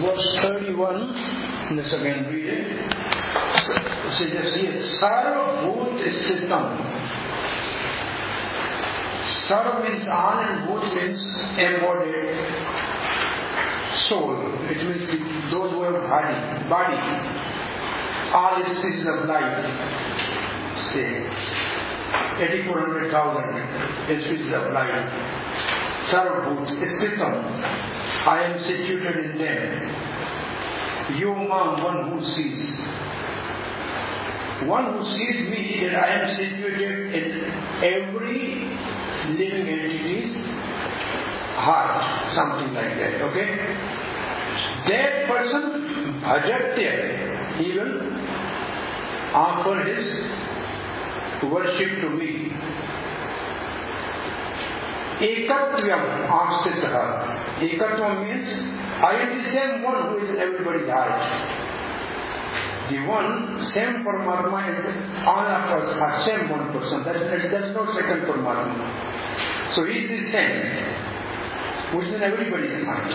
Verse 31 in the second reading says here, Sarva Bhut Sthitam. Sarva means all and Bhut means embodied soul. It means those who have body. All species of life, say 84,000 species of life. Sarva Bhut Sthitam. I am situated in them. Yomam, one who sees. One who sees me, that I am situated in every living entity's heart, something like that, okay? That person, bhajatya, he will offer his worship to me. Ekatyam astitaha. Ekatvam means I am the same one who is in everybody's heart. The one, same Paramatma is all of us are same one person. There's no second Paramatma. So he is the same, which is in everybody's heart.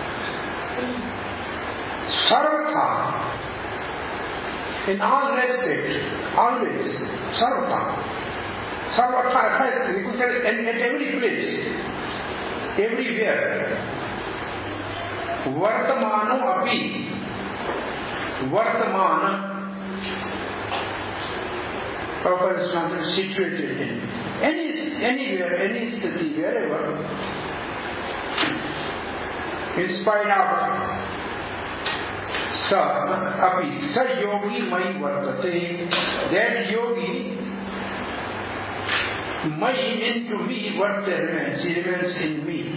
Sarvatha, in all respect, always, Sarvatha. Sarvatha, we could say at every place, everywhere. Vartamano api. Vartamana. Purpose is not situated in. Anywhere, any city, wherever. In spite of sa, api, sa yogi mai vartate. That yogi my into me, what there remains, he remains in me.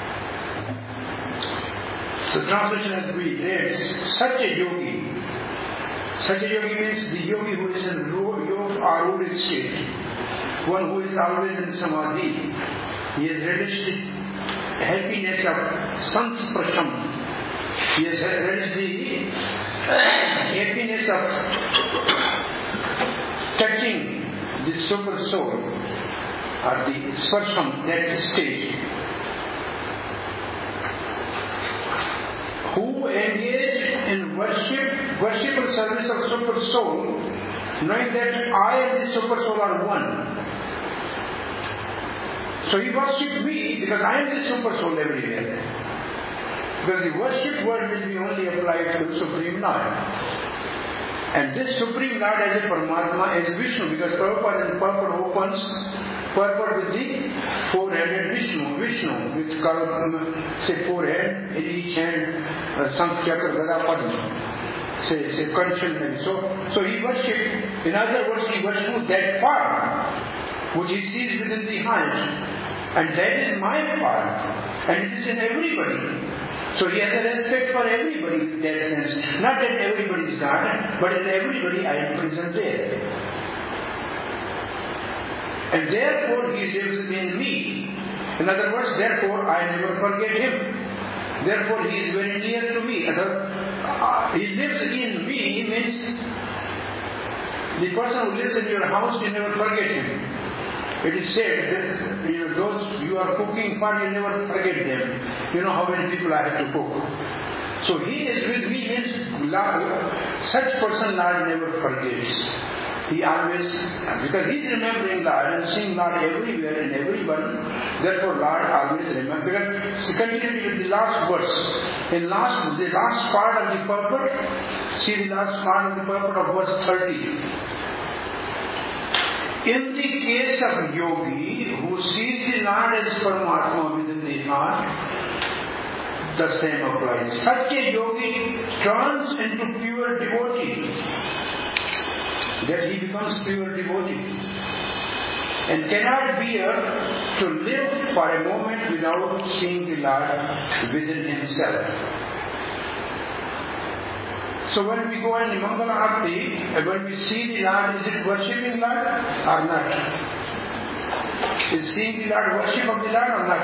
So translation as we read, such a yogi. Such a yogi means the yogi who is in yoga or rooted state. One who is always in samadhi. He has relished the happiness of sansprasham. He has relished the happiness of touching the super soul. Or the sparsham, that stage. Who engage in worshipful service of super soul, knowing that I and the super soul are one. So he worships me because I am the super soul everywhere. Because the worship word will be only applied to the Supreme Lord. And this Supreme Lord as a Paramatma is Vishnu, because Prabhupada in purport opens purport with the four-headed Vishnu, with say forehead in each hand, Sankhya Gada Padma, say conscience. So he worships, in other words, he worships that part which he sees within the heart, and that is my part, and it is in everybody. So he has a respect for everybody in that sense. Not that everybody is God, but in everybody I am present there. And therefore he lives in me. In other words, therefore I never forget him. Therefore he is very near to me. He lives in me means the person who lives in your house, you never forget him. It is said that those you are cooking for, you never forget them. You know how many people I have to cook. So he is with me means Lord, such person Lord never forgets. He always, because he is remembering Lord and seeing Lord everywhere and everyone, therefore Lord always remembers. Because continuing with the last verse, the last part of the purport, see the last part of the purport of verse 30. In the case of yogi who sees the Lord as Paramatma within the heart, the same applies. Such a yogi turns into pure devotee. That he becomes pure devotee. And cannot bear to live for a moment without seeing the Lord within himself. So when we go in Mangala Arati, when we see the Lord, is it worshipping Lord or not? Is seeing the Lord worship of the Lord or not?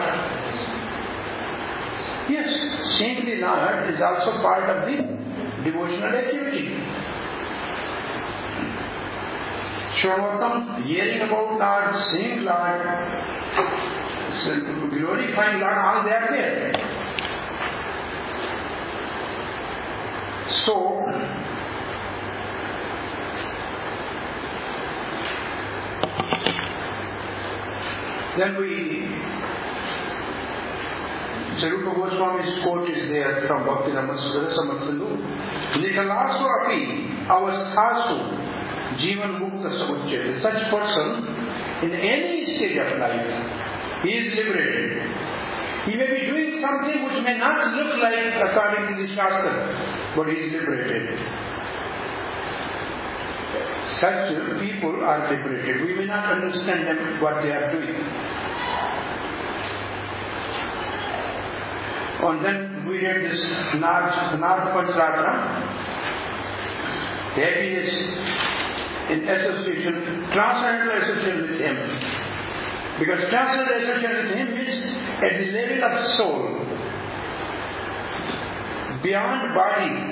Yes, seeing the Lord is also part of the devotional activity. Shrovatam, hearing about Lord, seeing Lord, glorifying Lord, all they are there. So, then Sarupa Goswami's quote is there from Bhakti Rasamasthandu. Nitalasu api avasthasu jivan mukta samuchyate. Such person, in any stage of life, he is liberated. He may be doing something which may not look like according to the Shastra, but he is liberated. Such people are liberated. We may not understand them, what they are doing. And then we read this Narth Pancharatra, happiness in association, transcendental association with Him. Because transcendental association with Him is at the level of soul, beyond body.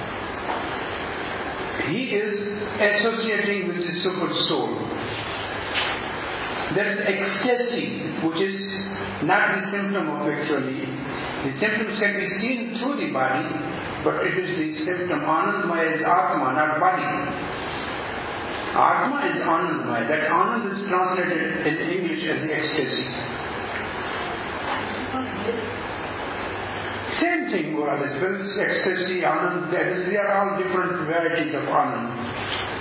He is associating with the super soul. There is ecstasy, which is not the symptom of actually. The symptoms can be seen through the body, but it is the symptom. Anandmaya is Atma, not body. Atma is Anandmaya. That Anand is translated in English as ecstasy. Same thing, more or less. Bliss, ecstasy, Anand, they are all different varieties of Anand.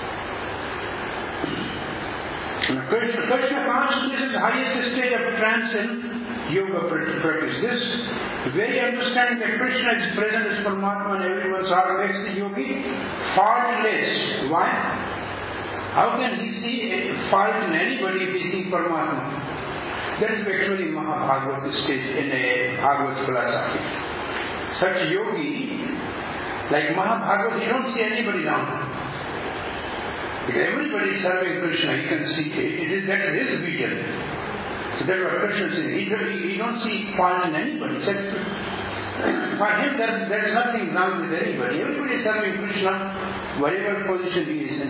Krishna consciousness is the highest stage of trance in yoga practice. This very understanding that Krishna is present as Paramatma in everyone's heart makes the yogi faultless. Why? How can he see a fault in anybody if he sees Paramatma? That is actually Mahabhagavad stage in a Bhagavad philosophy. Such a yogi, like Mahabhagavad, you don't see anybody down. Because everybody is serving Krishna, he can see it. That is his vision. So that's what Krishna is saying. He don't see fault in anybody. For him, there is nothing wrong with anybody. Everybody is serving Krishna, whatever position he is in.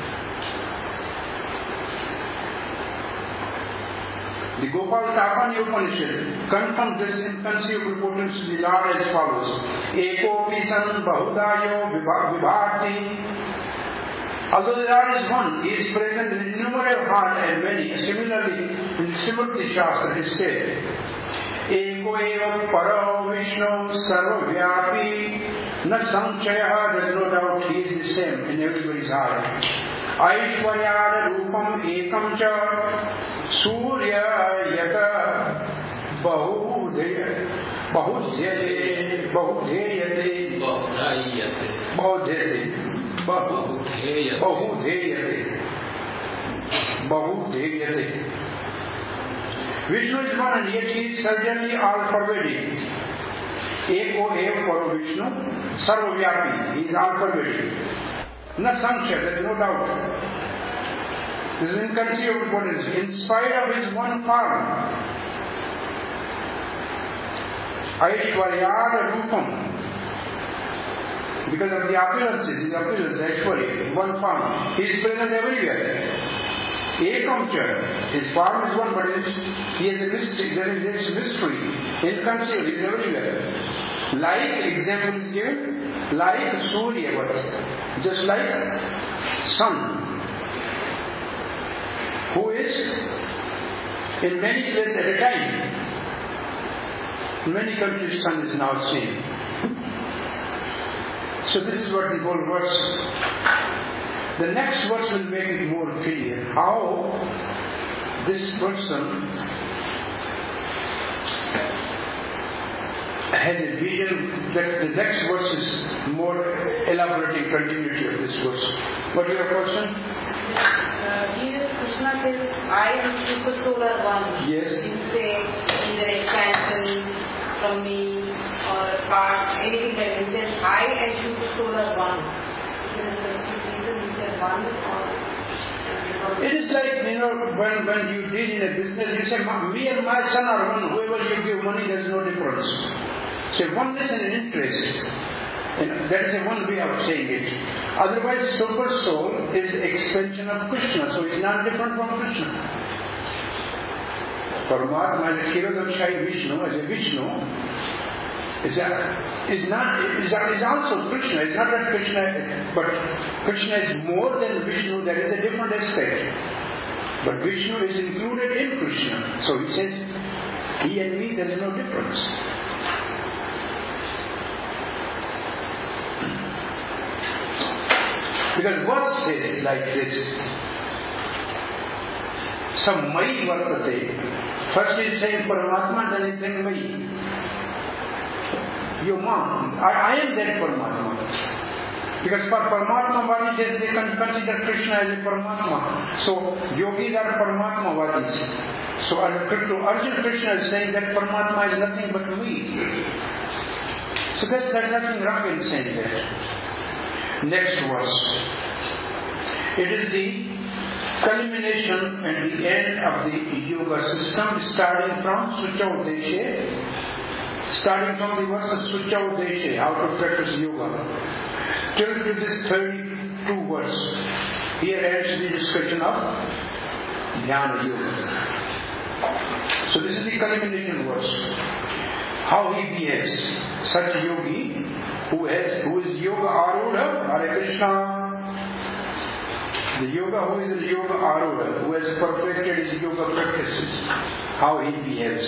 The Gopal Tapani Upanishad confirms this inconceivable potence to the Lord as follows. Eko pisan bahudayo vibhati. Although the Lord is one, He is present in innumerable hearts and many. Similarly, in the Simurti Shastra it is said, Eko eva paro Vishnu sarvavyapi na samchaya. There is no doubt He is the same in everybody's heart. Aishwaryada rupam ekam cha surya yata bahudhyate Vishnu is one and yet He is certainly all-pervading. Eko eva paro Vishnu sarvavyapi. He is all-pervading. Na sankhya, there is no doubt. This is inconceivable potence. In spite of His one form, Aishwaryada Rupam, because of the appearances, His appearance, Aishwarya, one form, He is present everywhere. Ekamcha, His form is one, but He has a mystery, there is a mystery, inconceivable, He is everywhere. Like, example is given, like Surya, just like sun, who is in many places at a time. In many countries, sun is now seen. So this is what the whole verse. The next verse will make it more clear how this person has a vision. That the next verse is more elaborating continuity of this verse. What is your question? Here Krishna says, I and Super Soul are one. Yes. You say either expansion from me or a part, anything like that. He says, I and Super Soul are one. Is there a specific reason he said one or? It is like, when you deal in a business, you say, me and my son are one. Whoever you give money, there is no difference. Say, oneness and interest. That is the one way of saying it. Otherwise, Super Soul is extension of Krishna, so it's not different from Krishna. Paramatma is a Kshirodakshai Vishnu, as a Vishnu, is also Krishna. It's not that Krishna, but Krishna is more than Vishnu. There is a different aspect. But Vishnu is included in Krishna. So he says, he and me, there is no difference. Because verse says like this, some Mai Vartate. First he is saying Paramatma, then he is saying Mai. Your mom, I am that Paramatma. Because for Paramatma Vadis, they can consider Krishna as a Paramatma. So yogis are Paramatma Vadis. So Arjuna Krishna is saying that Paramatma is nothing but me. So there's nothing wrong in saying that. Next verse. It is the culmination and the end of the yoga system, starting from Suchaudeshe, starting from the verse of Suchaudeshe, how to practice yoga, till to this 32 verse. Here ends the discussion of Dhyana Yoga. So this is the culmination verse. How he behaves, such a yogi who is yoga arudha, Hare Krishna. The yoga who is a yoga arudha, who has perfected his yoga practices, how he behaves.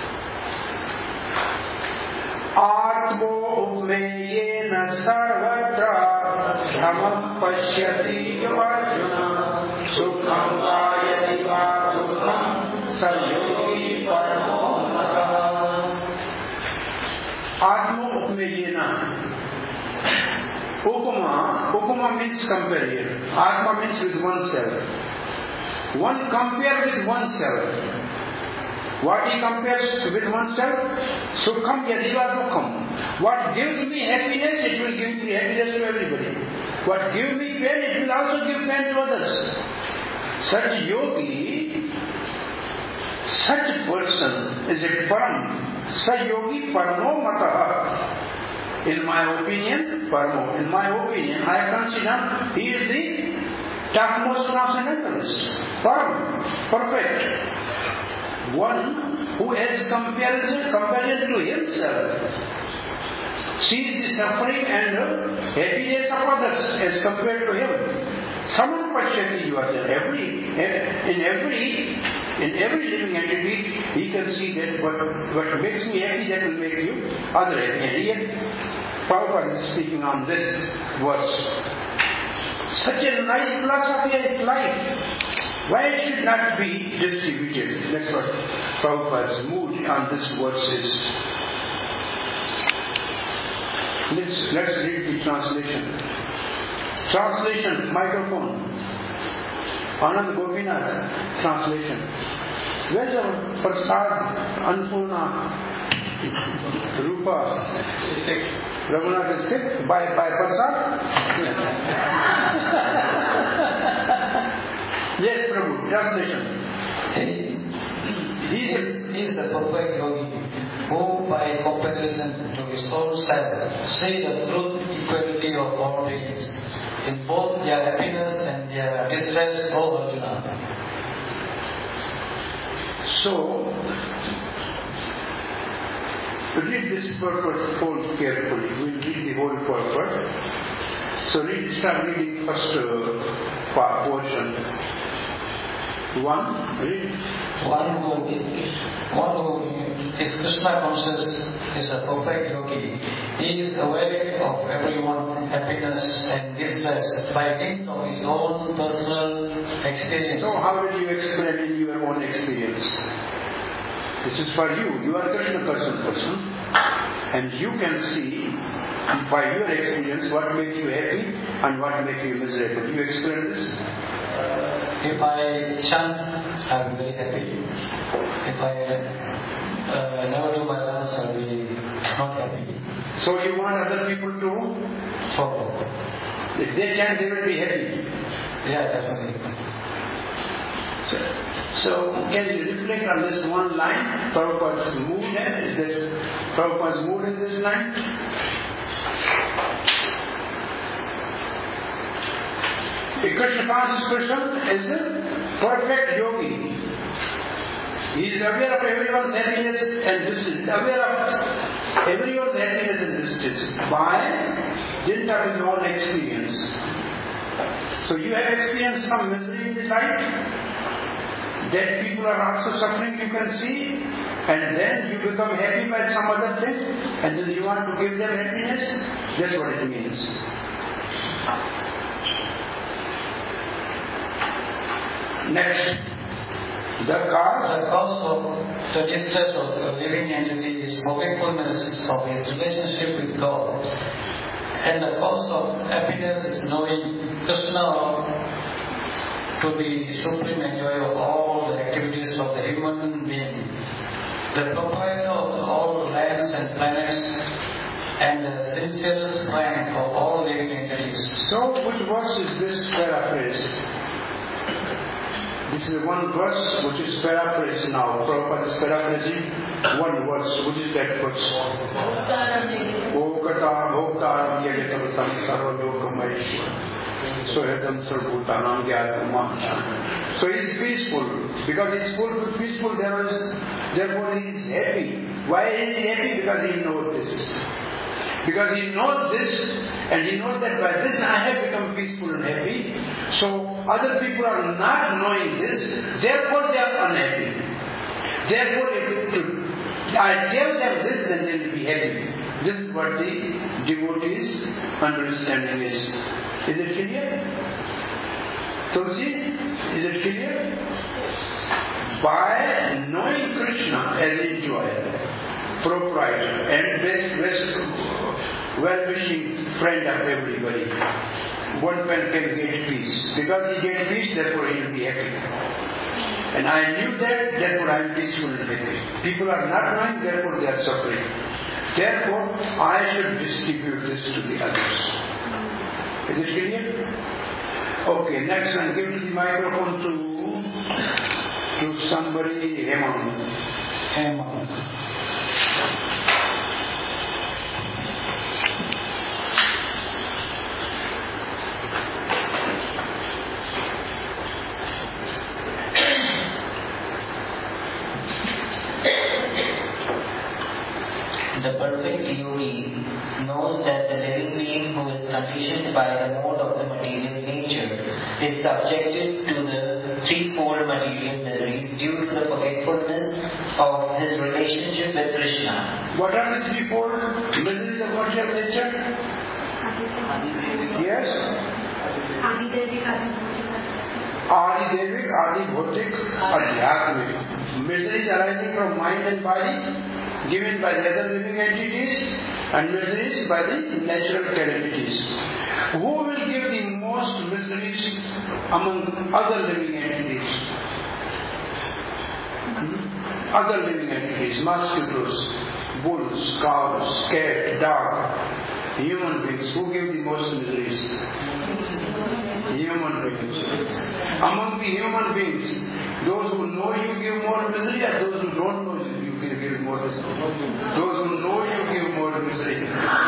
Atmo upmeyena sarvatra dhamam pashyati Arjuna sukham vayati va dukham sayogi paramo mata. Atmo upmeyena. Upama means compare here. Atma means with oneself. One compare with oneself. What he compares with oneself? Sukham yadiva dukham. What gives me happiness, it will give me happiness to everybody. What gives me pain, it will also give pain to others. Such yogi, such person is a param. Such yogi paramo mata. In my opinion, Paramo, in my opinion, I consider he is the topmost transcendentalist. Param, perfect. One who has comparison to himself sees the suffering and happiness of others as compared to him. Someone pashyati yourself. In every living entity, he can see that what makes me happy, that will make you other happy. And yet, Prabhupada is speaking on this verse. Such a nice philosophy of life. Why it should not be distributed? That's what Prabhupada's mood on this verse is. Let's read the translation. Translation, microphone. Anand Gopinath, translation. Where's our Prasad, Anpurna, Rupa? Raghunath is sick by Prasad? Yes, Prabhu, translation. He is the perfect yogi who, by comparison to his own self, see the truth equality of all beings in both their happiness and their distress, O Arjuna. So, read this purport whole carefully. We'll read the whole purport. So start reading first portion. One, read. One who is Krishna conscious is a perfect yogi. He is aware of everyone's happiness and distress by dint of his own personal experience. So how will you explain in your own experience? This is for you. You are a Krishna person. And you can see by your experience what makes you happy and what makes you miserable. You explain this? If I chant, I will be very happy. If I never do my rounds, I will be not happy. So you want other people to follow? If they chant, they will be happy. Yeah, definitely. So can you reflect on this one line? Prabhupada's mood, is this Prabhupada's mood in this line? A Krishna conscious person is a perfect yogi. He is aware of everyone's happiness and this is aware of Everyone's happiness in this is by dint of his own experience. So you have experienced some misery in the life, that people are also suffering, you can see, and then you become happy by some other thing, and then you want to give them happiness. That's what it means. Next, the cause of the distress of the living entity is forgetfulness of his relationship with God, and the cause of happiness is knowing Krishna to be supreme enjoyer of all the activities of the human being, the proprietor of all lands and planets, and the sincerest friend of all living entities. So, which verse is this paraphrase? This is one verse which is paraphrased now. Prabhupada is paraphrasing one verse. Which is that verse? Okata bhoktaram yagatam samsara lokameshwara. So Sarvbhutanam Gyatma. So he is peaceful. Because he is peaceful, therefore he is happy. Why is he happy? Because he knows this. Because he knows this, and he knows that by this I have become peaceful and happy. So other people are not knowing this, therefore they are unhappy. Therefore if I tell them this, then they will be happy. This is what the devotee's understanding is. Is it clear? Tulsi, is it clear? By knowing Krishna as enjoyer, proprietor, and best well-wishing friend of everybody, one man can get peace. Because he gets peace, therefore he will be happy. And I knew that, therefore I am peaceful and happy. People are not knowing, therefore they are suffering. Therefore, I should distribute this to the others. Is it clear? Okay, next one. Give the microphone to somebody. Hemant. The perfect yogi knows that the living being who is conditioned by the mode of the material nature is subjected to the threefold material miseries due to the forgetfulness of his relationship with Krishna. What are the threefold miseries of material nature? Yes? Adi-Devik, Adi-Bhautik, Adhyatmik. Miseries arising from mind and body, given by the other living entities, and miseries by the natural calamities. Who will give the most miseries among other living entities? Other living entities, mosquitoes, bulls, cows, cat, dog, human beings. Who give the most miseries? Human beings. Among the human beings, those who know you give more misery, or those who don't know you give more misery? Those who know you give more misery.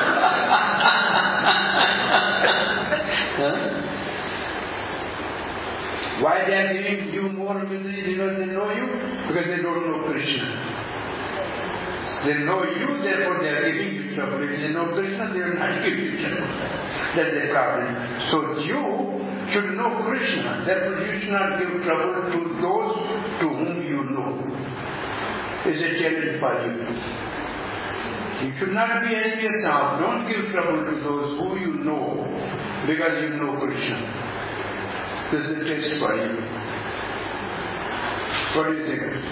Why they are giving you more misery? Because they know you? Because they don't know Krishna. They know you, therefore they are giving you trouble. If they know Krishna, they will not give you trouble. That's the problem. So you should know Krishna. Therefore you should not give trouble to those to whom you know. Is a challenge for you. You should not be envious now. Don't give trouble to those who you know, because you know Krishna. This is a test for you. What do you think?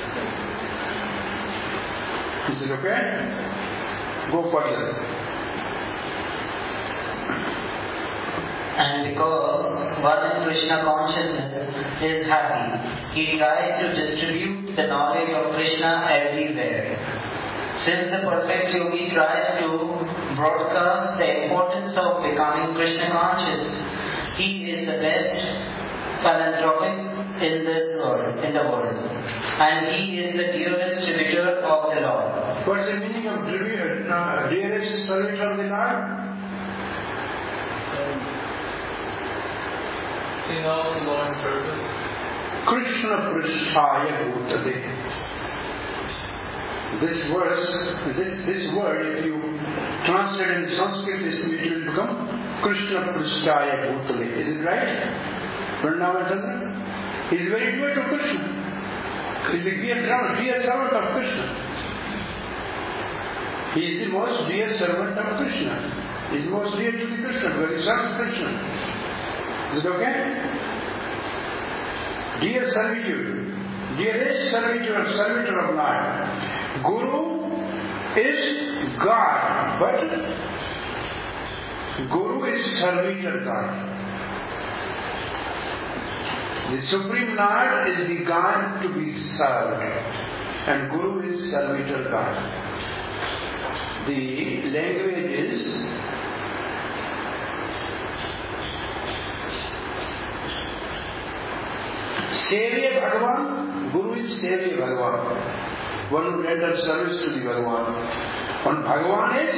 Is it okay? Go further. And because one in Krishna consciousness is happy, he tries to distribute the knowledge of Krishna everywhere. Since the perfect yogi tries to broadcast the importance of becoming Krishna conscious, he is the best philanthropic in the world, and he is the dearest servitor of the Lord. What's the meaning of dearest servitor of the Lord? He knows the Lord's purpose. Krishna Prishthaya Bhutade. This verse, this word, if you translate in Sanskrit, it will become Krishna Prishtaya Bhutale. Is it right? Vrindavan He is very dear to Krishna. He is the dear servant of Krishna. He is the most dear servant of Krishna. He is most dear to the Krishna, very serves Krishna. Is it okay? Dear servitude, dearest servitor of Lord. Guru is God, but Guru is servitor God. The Supreme Lord is the God to be served, and Guru is servitor God. The language is Savior Bhagavan. Guru is Savior Bhagavan. One who renders service to the Bhagavan. One Bhagavan is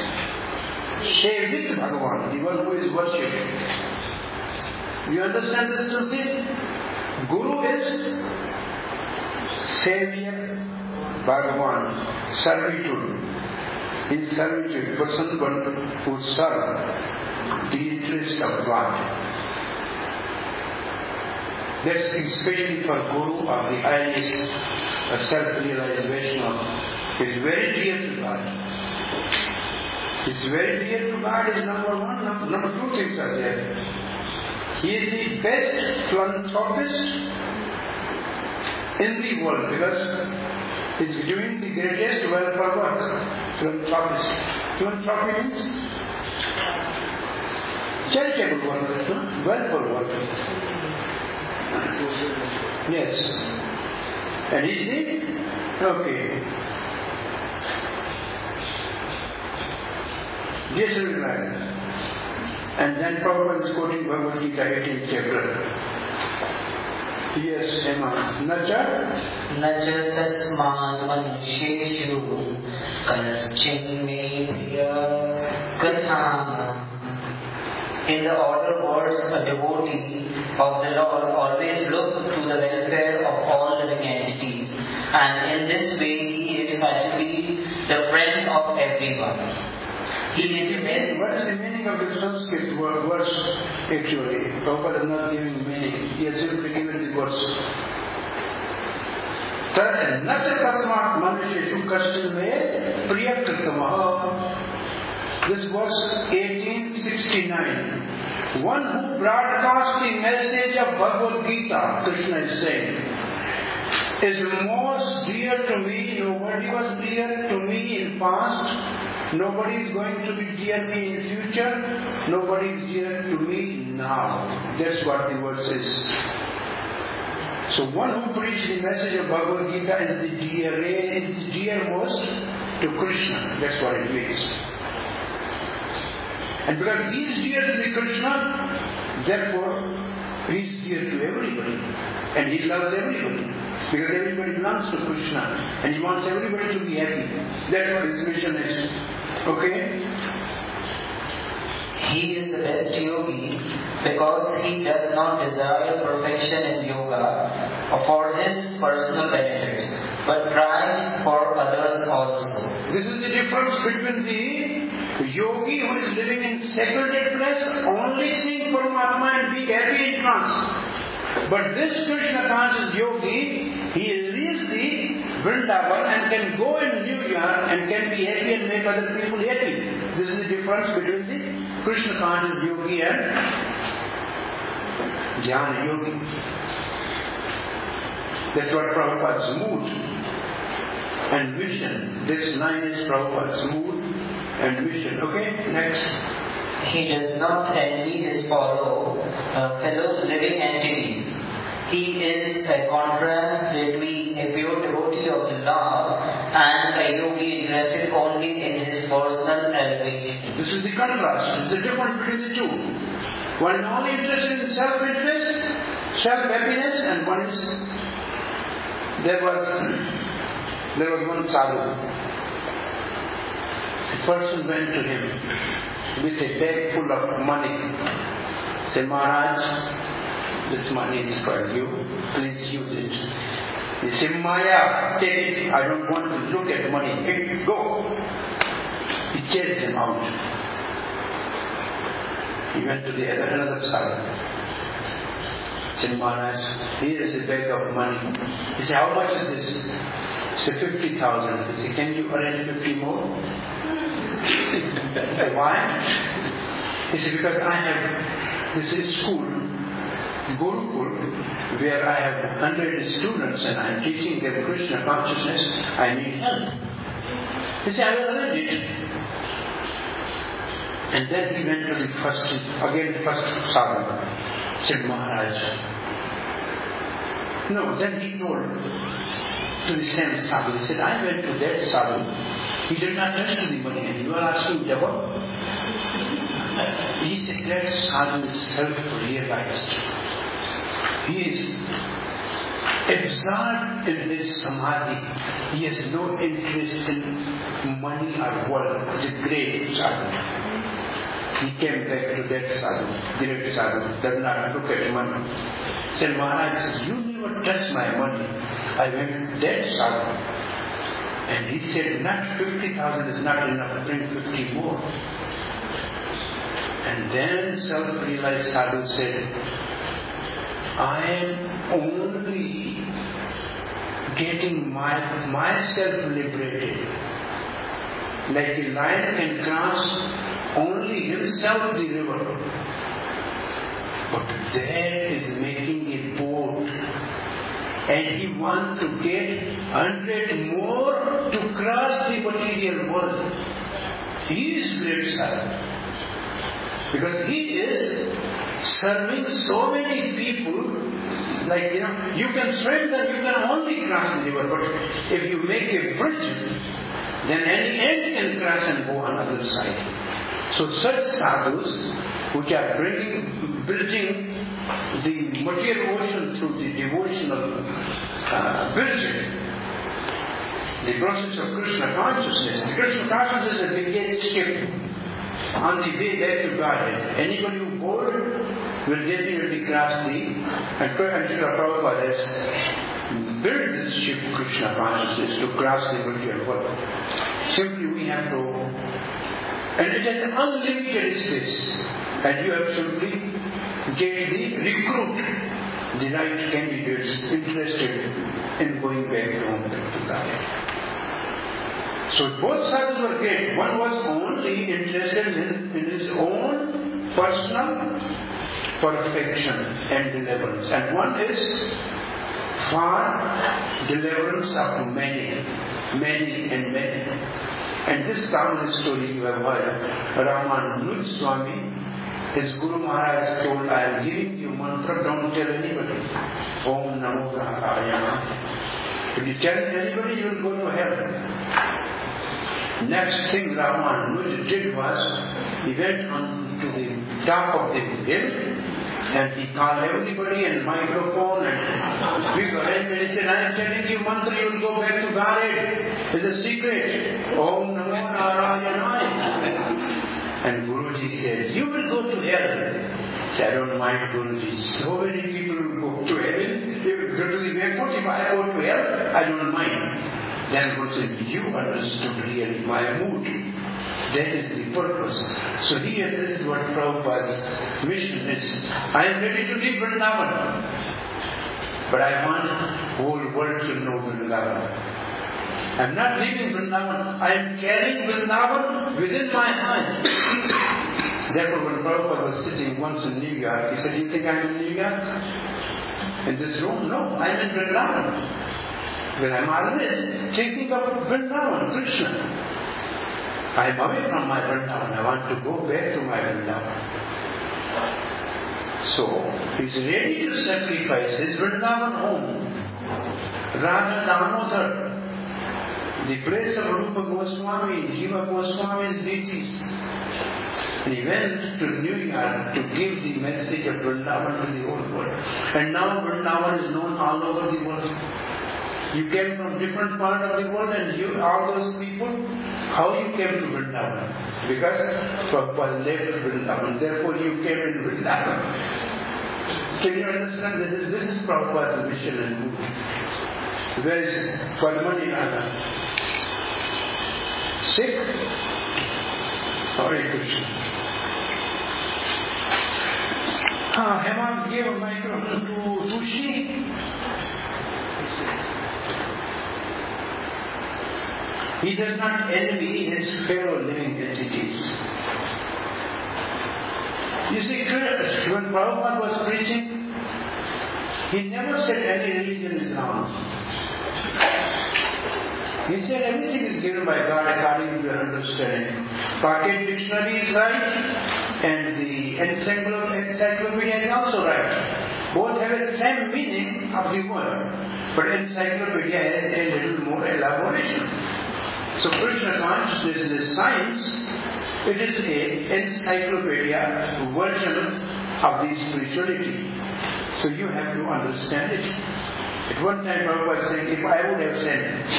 Sevit Bhagavan, the one who is worshipped. You understand this, Tulsi? Guru is Savior Bhagavan, servitude. In servitude, person who serves the interest of God. That's especially for Guru or the highest self-realized Vaishnava. It is very dear to God. It is very dear to God is number one. Number two things are there. He is the best philanthropist in the world because he is doing the greatest welfare work. Philanthropist. Philanthropy means charitable work, welfare work. Yes. And is it? Okay. Dear children, and then Prabhupada is quoting Bhagavad Gita 18th chapter. Yes, Emma. Nacha tasman manusheshu kanaschin me priya kathama. In the order words, a devotee of the Lord always look to the welfare of all living entities, and in this way he is said to be the friend of everyone. He is the best. What is the meaning of the Sanskrit verse actually? Prabhupada is not giving meaning. He has simply given the verse. Nacha tasmat manushyeshu kashtin me priyakritamaha. This verse 1869. One who broadcasts the message of Bhagavad Gita, Krishna is saying, is most dear to me. Nobody was dear to me in past. Nobody is going to be dear to me in future. Nobody is dear to me now. That's what the verse is. So one who preaches the message of Bhagavad Gita is the dearmost to Krishna. That's what it means. And because he is dear to the Krishna, therefore he is dear to everybody. And he loves everybody. Because everybody belongs to Krishna. And he wants everybody to be happy. That's what his mission is. Okay? He is the best yogi because he does not desire perfection in yoga for his personal benefits, but tries for others also. This is the difference between the yogi who is living in secluded place, only seeing Paramatma and being happy in trance. But this Krishna conscious yogi, he leaves the Vrindavan and can go in New York and can be happy and make other people happy. This is the difference between the Krishna conscious yogi and Jnana yogi. That's what Prabhupada's mood and vision. This line is Prabhupada's mood and vision. Okay, next. He does not envy his fellow living entities. He is a contrast between a pure devotee of the Lord and a yogi interested only in his personal elevation. This is the contrast. This is the difference between the two. One is only interested in self-interest, self-happiness, and one is... There was one sadhu. A person went to him with a bag full of money. Said, Maharaj, this money is for you. Please use it. He said, Maya, take it. I don't want to look at money. Hey, go. He chased him out. He went to another sadhu. He said, Maharaj, here is a bag of money. He said, how much is this? He said, 50,000. He said, can you arrange 50 more? He said, why? He said, because I have this school, Gurukul, where I have 100 students and I am teaching them Krishna consciousness. I need help. He said, I will arrange it. And then he went to the first sadhu. He said, Maharaj. No, then he told to the same sadhu. He said, I went to that sadhu. He did not touch the money and you are asking double. He said, that sadhu is self-realized. He is absorbed in his samadhi. He has no interest in money or wealth. He is a great sadhu. He came back to that sadhu, great sadhu, does not look at money. Said, Maharaj, you never touch my money. I went to that sadhu. And he said, not 50,000 is not enough, bring 50 more. And then self-realized sadhu said, I am only getting myself liberated. Like a lion can cross only himself the river. But that is making a boat. And he wants to get 100 more to cross the material world. He is great sadhu. Because he is serving so many people, like, you can swim, then you can only cross the river. But if you make a bridge, then any ant can cross and go on the other side. So such sadhus, which are bridging the material ocean through the devotional bridging, the process of Krishna consciousness. The Krishna consciousness is a biggest ship on the way back to Godhead. Anybody who board will definitely cross and Srila Prabhupada has built this ship, Krishna consciousness, to cross the material world. Simply we have to, and it has unlimited space, and you have simply get the recruit the right candidates interested in going back home to Godhead. So both sadhus were great. One was only interested in his own personal perfection and deliverance. And one is for deliverance of many. And this common story you have heard. Ramanuja Swami, his Guru Maharaj told, I am giving you mantra, don't tell anybody. Om Namo Narayana. If you tell anybody, you will go to hell. Next thing Ramanuja did was, he went on to the top of the hill and he called everybody and microphone and big arrangement. He said, I am telling you mantra, you will go back to Godhead. It's a secret. Om Namo Narayana. And Guruji said, you will go to hell. He said, I don't mind Guruji. So many people will go to heaven. They will go to the airport. If I go to hell, I don't mind. Then Guru said, you understood really my mood. That is the purpose. So here, this is what Prabhupada's mission is. I am ready to leave Vrindavan. But I want the whole world to know Vrindavan. I am not leaving Vrindavan. I am carrying Vrindavan within my mind. Therefore, when Prabhupada was sitting once in New York, he said, you think I am in New York? In this room? No, I am in Vrindavan. When I am always thinking of Vrindavan, Krishna. I am away from my Vrindavan. I want to go back to my Vrindavan. So, he is ready to sacrifice his Vrindavan home. Raja Damodar, the place of Rupa Goswami, Jiva Goswami's deities. And he went to New York to give the message of Vrindavan to the whole world. And now Vrindavan is known all over the world. You came from different part of the world and all those people, how you came to Vrindavan? Because Prabhupada left Vrindavan, therefore you came in Vrindavan. Can you understand? This is Prabhupada's mission and mood. Where is Padmani Nada? Sick? Hare Krishna. Hemant gave a microphone to Tushi. He does not envy his fellow living entities. You see, when Prabhupada was preaching, he never said any religion is wrong. He said everything is given by God according to your understanding. Pocket dictionary is right, and the encyclopedia is also right. Both have the same meaning of the word, but encyclopedia has a little more elaboration. So Krishna consciousness is science. It is an encyclopedia version of the spirituality. So you have to understand it. At one time Prabhupada said, if I would have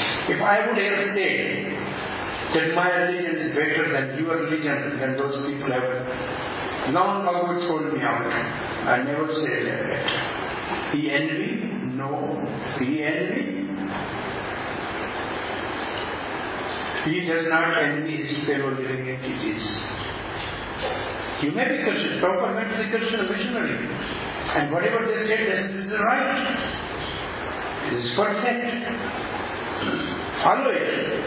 said that my religion is better than your religion, then those people have long ago thrown me out. I never said that. He envy? No. He envy? He does not envy his fellow living entities. You may be Christian. Prabhupada went to the Christian missionary. And whatever they said, this is right. This is perfect. Follow it.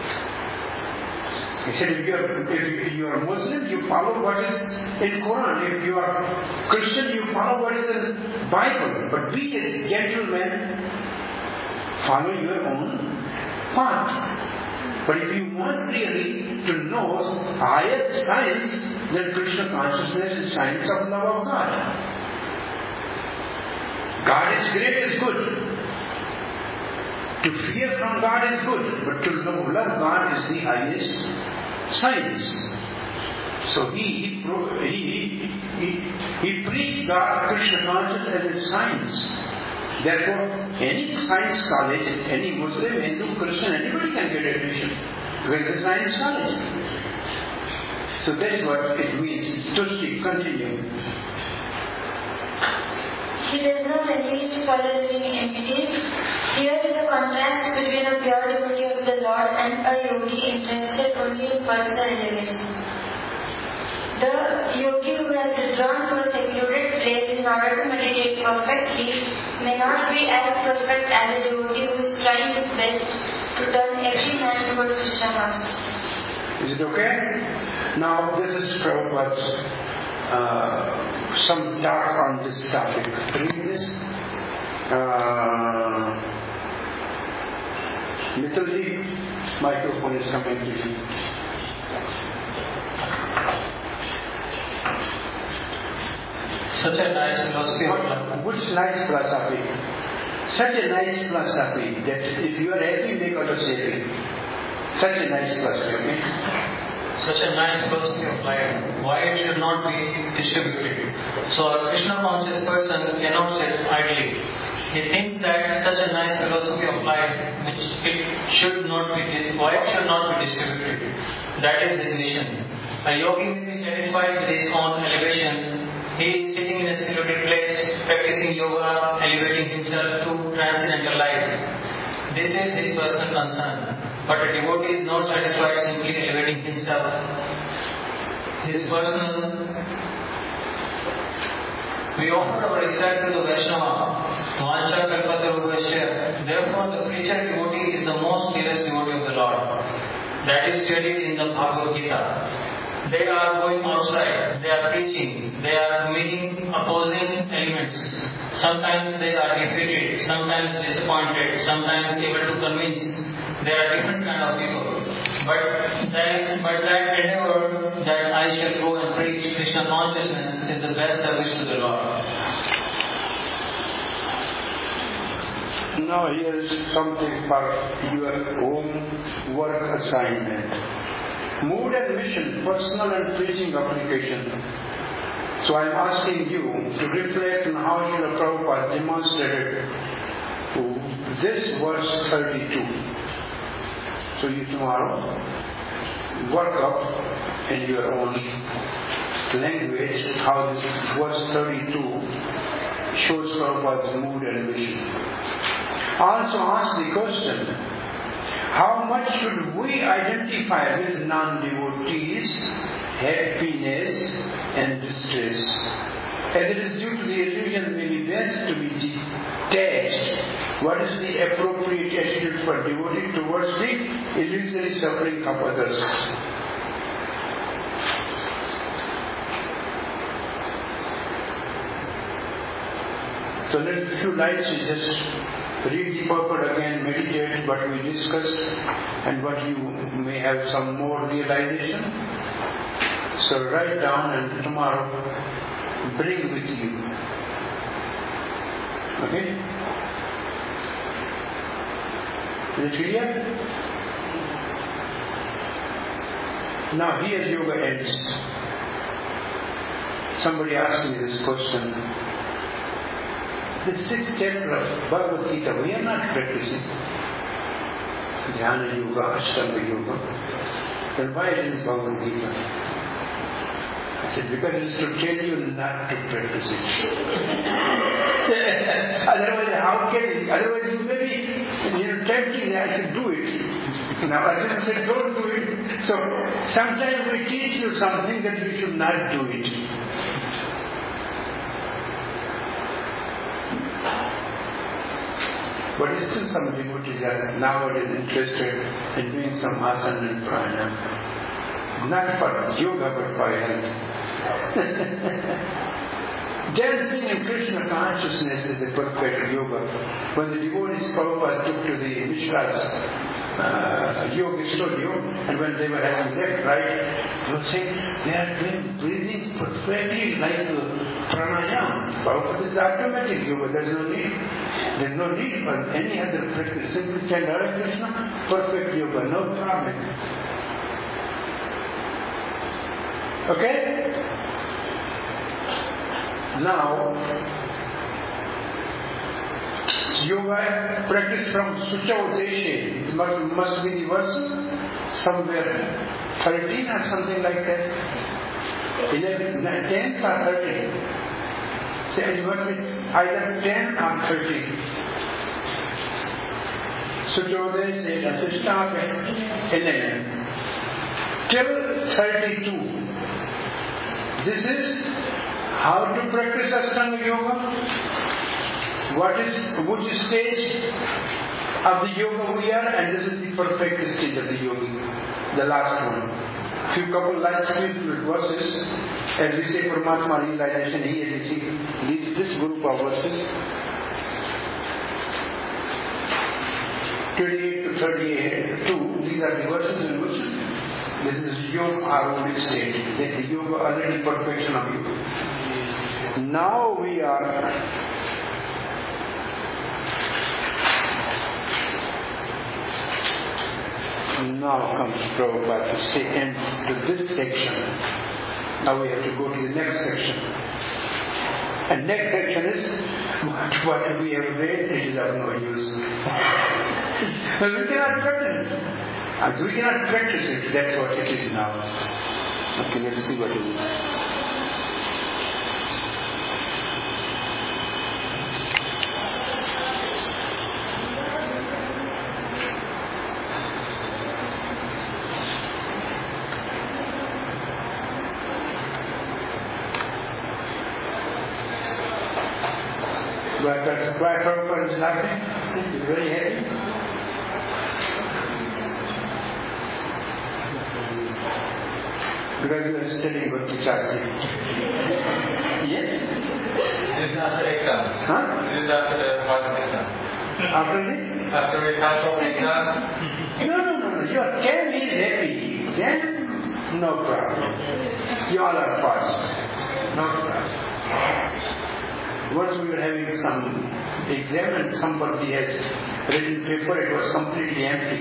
He said, if you are Muslim, you follow what is in Quran. If you are Christian, you follow what is in Bible. But be a gentleman. Follow your own path. But if you want really to know higher science, then Krishna consciousness is science of love of God. God is great is good. To fear from God is good, but to love God is the highest science. So he preached God, Krishna consciousness as a science. Therefore, any science college, any Muslim, Hindu, Christian, anybody can get admission. Because it's a science college. So that's what it means. Tushti, continue. He does not envy his fellow living entities. Here is a contrast between a pure devotee of the Lord and a yogi interested only in personal elevation. The yogi who has withdrawn to a secluded place in order to meditate perfectly may not be as perfect as a devotee who is trying his best to turn every man toward Krishna consciousness. Is it okay? Now this is Prabhupada's some talk on this topic. Read this. Mithalji, microphone is coming to you. Such a nice philosophy of life. Which nice philosophy? Such a nice philosophy that if you are happy, make others happy. Such a nice philosophy, okay? Such a nice philosophy of life. Why it should not be distributed? So a Krishna conscious person cannot sit idly. He thinks that such a nice philosophy of life, why it should not be distributed. That is his mission. A yogi may be satisfied with his own elevation. He is sitting in a secluded place, practicing yoga, elevating himself to transcendental life. This is his personal concern. But a devotee is not satisfied simply elevating himself. His personal. We offer our respect to the Vaishnava. Vancha kalpatarubhasya. Therefore, the preacher devotee is the most dearest devotee of the Lord. That is stated in the Bhagavad Gita. They are going outside, they are preaching, they are meeting opposing elements. Sometimes they are defeated, sometimes disappointed, sometimes able to convince. There are different kind of people. But that endeavor that I shall go and preach Krishna consciousness is the best service to the Lord. Now here is something for your own work assignment. Mood and mission, personal and preaching application. So I am asking you to reflect on how Srila Prabhupada demonstrated this verse 32. So you tomorrow work up in your own language how this verse 32 shows Prabhupada's mood and mission. also asked the question, how much should we identify with non-devotees' happiness and distress? As it is due to the illusion, may be best to be detached. What is the appropriate attitude for devotee towards the illusory suffering of others? So let a few lines we just read the purport again, meditate what we discussed and what you may have some more realization. So write down and tomorrow bring with you. Okay? Is it clear? Now here yoga ends. Somebody asked me this question. The sixth chapter of Bhagavad Gita, we are not practicing Jnana Yoga, Ashtanga Yoga. Then why it is Bhagavad Gita? I said, because it is to tell you not to practice it. Otherwise, how can it? Otherwise, you may be tempting, I should do it. Now, Arjuna said, don't do it. So, sometimes we teach you something that you should not do it. But still some devotees are nowadays interested in doing some asana and pranayama. Not for yoga, but for health. Dancing in Krishna consciousness is a perfect yoga. When the devotees Prabhupada took to the Mishra's yoga studio, and when they were having left, right, they were saying they are doing breathing perfectly like pranayama. Prabhupada is automatic yoga. There's no need for any other practice. Simply chant Hare Krishna, perfect yoga, no problem. Okay? Now, yoga practice from Sutta Udeshe must be the verse somewhere 13 or something like that. 11, 10 or 13. Say it must be either 10 or 13. Sutta Udeshe, to start at 11 till 32. This is how to practice Ashtanga Yoga. Which stage of the yoga we are, and this is the perfect stage of the yogi, the last one. Last few verses, as we say Paramatma realization, he has received this group of verses, 28 to 32, these are the verses in which this is yoga around state, that the yoga already perfection of yoga. Now we are now comes Prabhupada to say end to this section. Now we have to go to the next section. And next section is what we have read, it is of no use. So we cannot practice it. And we cannot practice it, that's what it is now. Okay, let's see what it is. Why Prabhupada is laughing? See, he's very happy. Because you are studying Bhakti Shastri. Yes? This is after exam. Huh? This is after the modern exam. After the? After we come from exams. No. Your camp is happy. Then, no problem. You all are passed. No problem. Once we were having some exam and somebody has written paper, it was completely empty.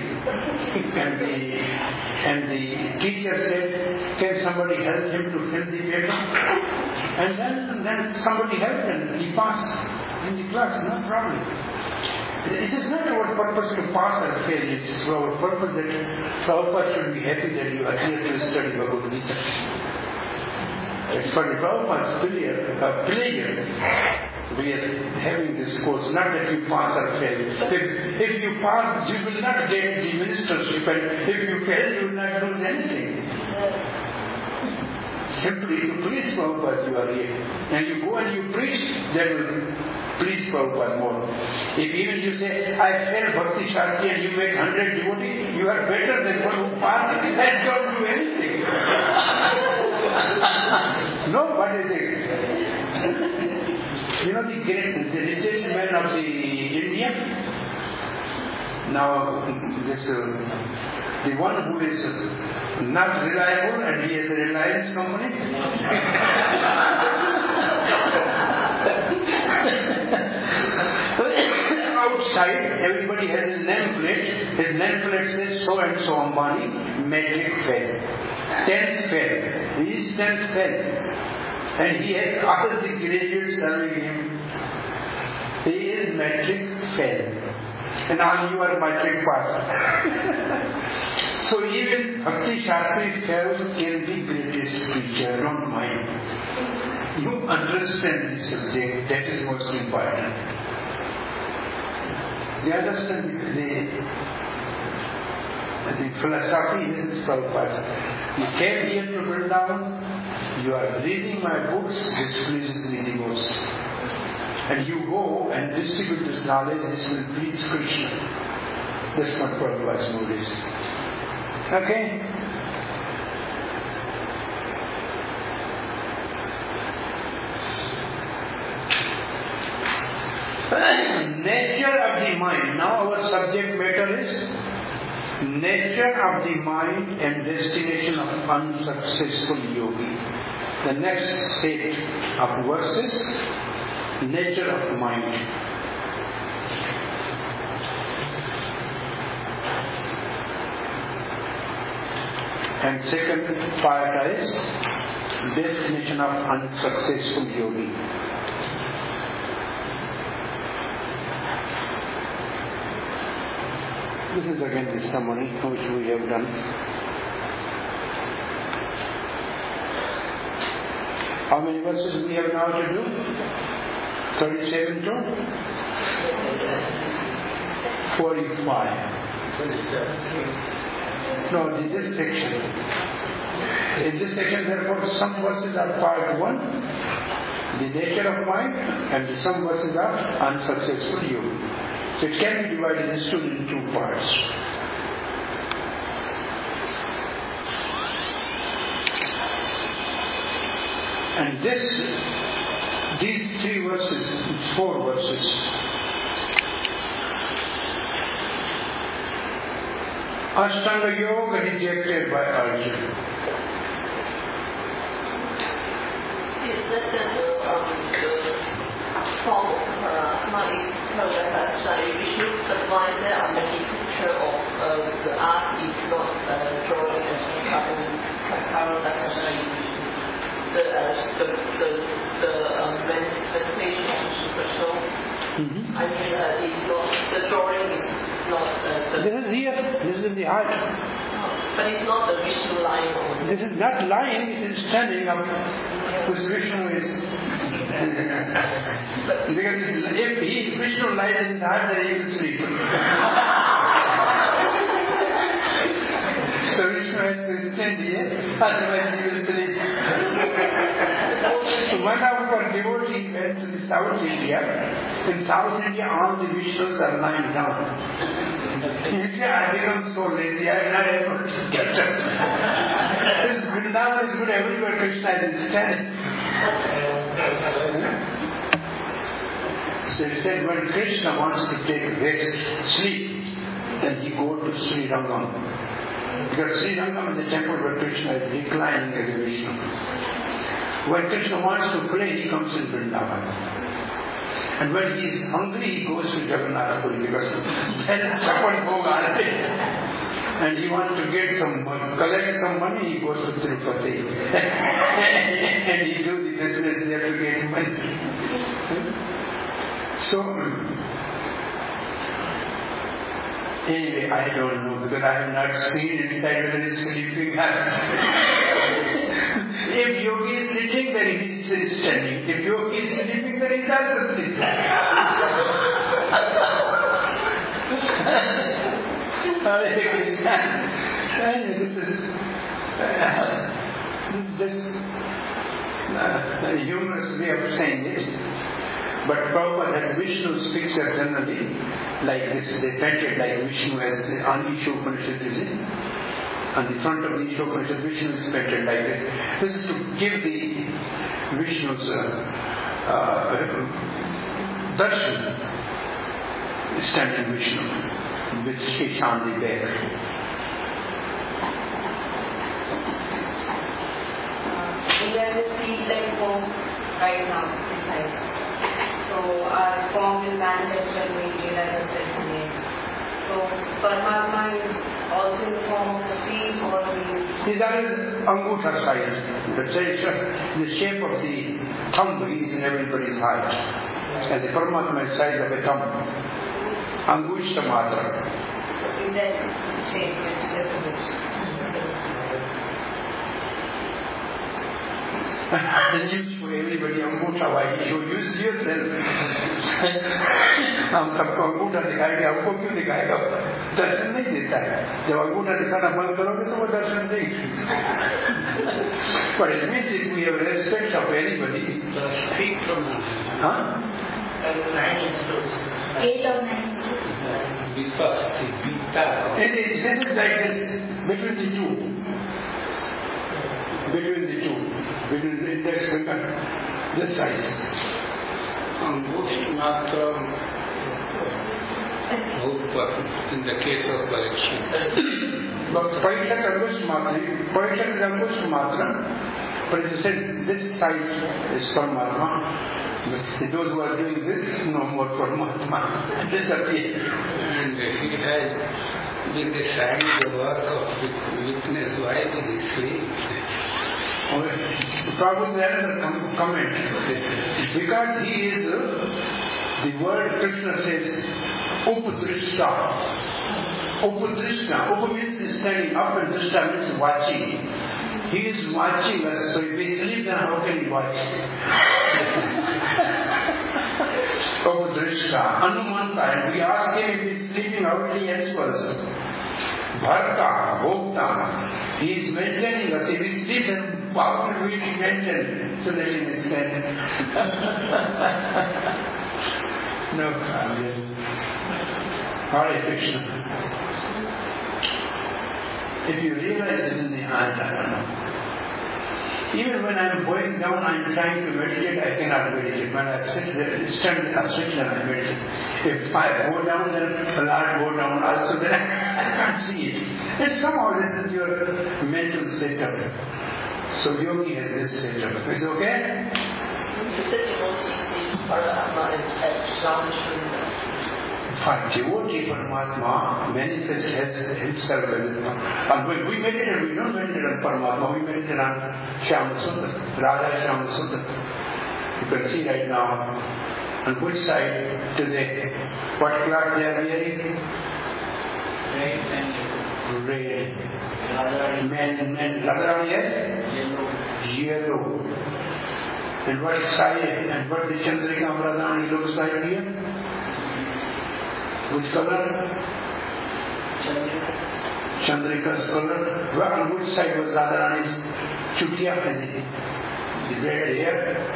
and the teacher said, can somebody help him to fill the paper? And then somebody helped and he passed in the class, no problem. It is not our purpose to pass or fail, it is our purpose that Prabhupada should be happy that you adhere to study Bhagavad Gita. It's for the Prabhupada's pleasure. we are having this course, not that you pass or fail. If you pass, you will not get the ministership, and if you fail, you will not lose anything. Simply to please Prabhupada you are here. And you go and you preach, that will please Prabhupada more. If even you say, I failed Bhakti Shakti and you make 100 devotees, you are better than one who passed and don't do anything. No, what is it? You know the richest man of the India? Now, this the one who is not reliable and he has a Reliance company. Outside, everybody has his nameplate. His nameplate says so and so Ambani, metric fail. 10th fail. He is 10th fail. And he has all the graduates serving him. He is metric fail. And now you are metric pass. So even Bhakti Shastri fail can be greatest preacher, don't mind. You understand the subject, that is most important. You understand the philosophy is Prabhupada. You came here to Vrindavan, you are reading my books, this pleases me the most. And you go and distribute this knowledge, this will please Krishna. That's what Prabhupada's mood is. Okay? Nature of the mind. Now our subject matter is nature of the mind and destination of unsuccessful yogi. The next set of verses, nature of mind. And second part is destination of unsuccessful yogi. This is again the summary which we have done. How many verses we have now to do? 37 to 45. No, this section. In this section, therefore, some verses are part 1, the nature of mind, and some verses are unsuccessful yoga. So it can be divided in two parts. And these 3 verses, 4 verses, Ashtanga Yoga rejected by Arjuna. Is that the form of Paratma is Paratma Vishnu, but why there are many pictures of the art is not drawing as Paratma the manifestation of Super Soul? I mean, is not, the drawing is not this is here, this is in the heart. But it's not the Vishnu lying on. This is not lying, it is standing up. This Vishnu is. Because if Vishnu lies in his heart, then he will sleep. So Vishnu has to stand here, otherwise he will sleep. So one of our devotees went to the South India. In South India, all the Vishnus are lying down. He said, I become so lazy, I am not able to get up. This Vrindavan is good everywhere, Krishna is standing. So he said, when Krishna wants to take rest, sleep, then he goes to Sri Rangam. Because Sri Rangam is the temple where Krishna is reclining as a Vishnu. When Krishna wants to play, he comes in Vrindavan. And when he is hungry, he goes to Jagannath Puri because there is Chapan Bhoga. And he wants to get collect some money, he goes to Tirupati. And he do the business there to get money. So, anyway, I don't know because I have not seen inside whether he is sleeping. If yogi is sitting, then he is standing. If yogi is sleeping, then he is also sleeping. This is just a humorous way of saying it. But Prabhupada has Vishnu's picture generally like this. They painted like Vishnu as on Isha Upanishad, is it? On the front of the Isha Upanishad, Vishnu is painted like this. This is to give the Vishnu's darshan, standing Vishnu with Shesha on the back. We have the seed-like form right now inside. So our form will manifest when we realize ourselves in it. So Paramatma is also in the form of a seed or the... These are angutha size. The shape of the thumb is in everybody's height. As a Paramatma is size of a thumb. Angushta matra. So in that shape, it's just a bit. This is for everybody अंगूठा why जो use yourself. हम सबको अंगूठा दिखाएंगे, हमको क्यों दिखाएगा? दर्शन नहीं देता है. जब अंगूठा दिखाना बंद करोगे तो वो दर्शन देगी. But it means if we have respect of anybody. Speak from Huh? 9 inches. 8 or 9. This is like this between the two. Between the index finger, this size. Angusht matra in the case of correction. But Parishat is Angusht matra, but it is said this size is Paramatma. Those who are doing this, no more Paramatma. Disappear. And he has been assigned the work of witness. Why did he sleep? Probably another comment. Because he is, the word Krishna says, Upadrishta. Upadrishta. Upa means standing up and Drishta means watching. He is watching us, so if we sleep, then how can he watch? Upadrishta. Anumanta. And we ask him if he is sleeping, how will he answer us? Bharta, Bhokta. He is maintaining us. If we sleep, then how will we be maintained? So let him stand. No problem. Hare Krishna. If you realize this in the heart, I don't know. Even when I am going down, I am trying to meditate, I cannot meditate. When I stand and I meditate. If I go down, then the Lord go down also, then I can't see it. And somehow this is your mental setup. So yogi has this setup. Is it okay? You said you won't see Paramatma as Rameshwara. Devotee Paramatma manifests as himself as when we meditate, we don't meditate on Paramatma, we meditate on Shyama Sundar, Radha Shyama Sundar. You can see right now on which side today, what cloth they are wearing? Red and Red. Radharani. Men, Radharani, yes? Yellow. And what side and what the Chandrika of Radharani looks like here? Which color? Chandrika's color. Well, on which side was Radharani's chutiya, the red hair?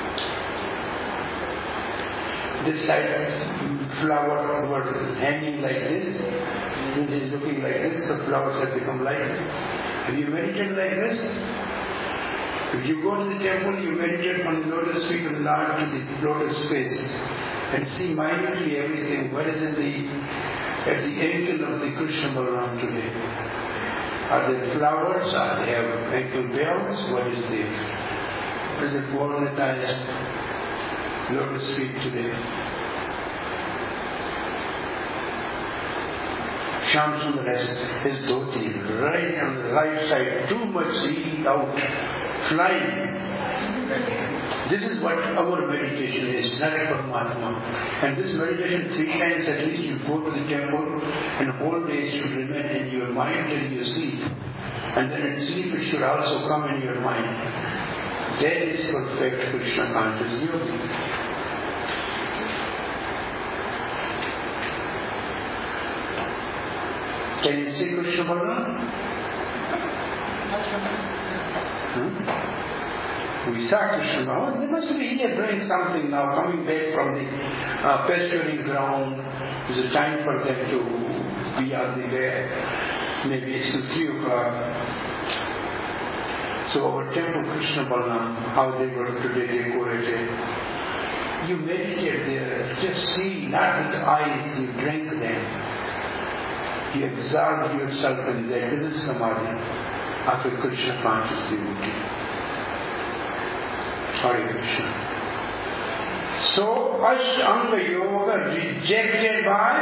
This side flower was hanging like this. This is looking like this. The flowers have become like this. Have you meditated like this? If you go to the temple, you meditate from the lotus feet of the Lord to the lotus face and see minutely everything. What is at the ankle of the Krishna Balaram today? Are there flowers? Are they have ankle bells? What is there? What is it ornatized lotus feet today? Shyam Sundar has his dhoti right on the right side, too much heat out, flying. This is what our meditation is, not Paramatma. And this meditation 3 times at least you go to the temple and whole day should remain in your mind till you sleep. And then in sleep it should also come in your mind. That is perfect Krishna conscious yogi. Can you see Krishna Balaram? We saw Krishna Balaram. They must be here doing something now, coming back from the pasturing ground. It's a time for them to be on the bed. Maybe it's 3 o'clock. So our temple Krishna Balaram, how they were today decorated. You meditate there, just see, not with eyes, you drink them. You absorb yourself in that. This is samadhi of a Krishna conscious devotee. Hare Krishna. So, Ashtanga Yoga rejected by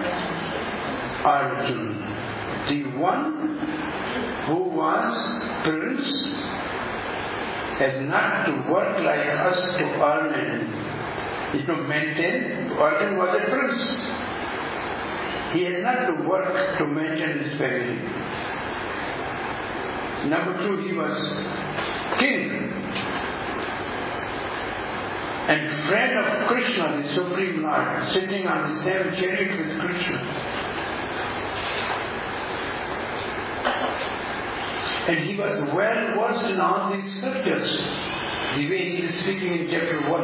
Arjuna, the one who was prince, has not to work like us to earn and maintain. Arjuna was a prince. He has not to work to maintain his family. Number 2, he was king and friend of Krishna, the Supreme Lord, sitting on the same chariot with Krishna. And he was well versed in all the scriptures, the way he is speaking in chapter 1.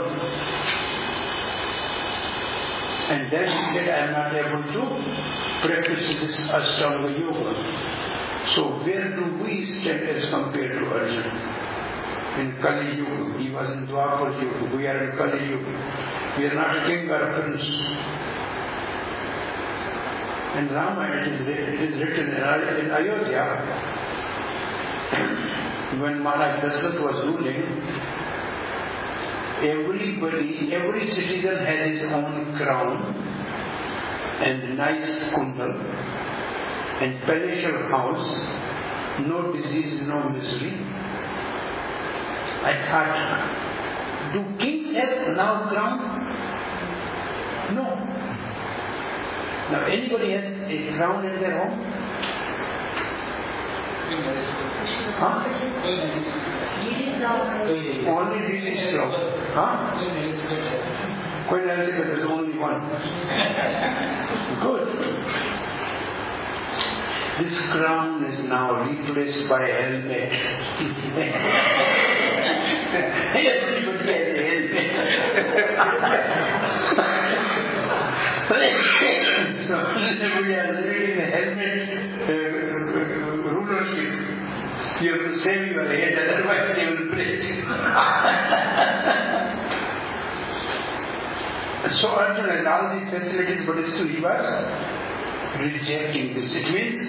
And then he said, I am not able to practice this Ashtanga Yoga. So where do we stand as compared to Arjuna? In Kali Yuga, he was in Dwapar Yuga, we are in Kali Yuga. We are not a king or a prince. In Ramayana it is written in Ayodhya, when Maharaj Dasratha was ruling, every citizen has his own crown and nice kundal and palatial house, no disease, no misery. I thought, do kings have now crown? No. Now anybody has a crown in their home? Huh? Only release crown. Huh? Queen Elizabeth is only one. Good. This crown is now replaced by a helmet. Everybody has a helmet. So everybody has living in a helmet rulership. You have to save your head, otherwise they will break. So Arjuna had all these facilities, but still he was rejecting this. It means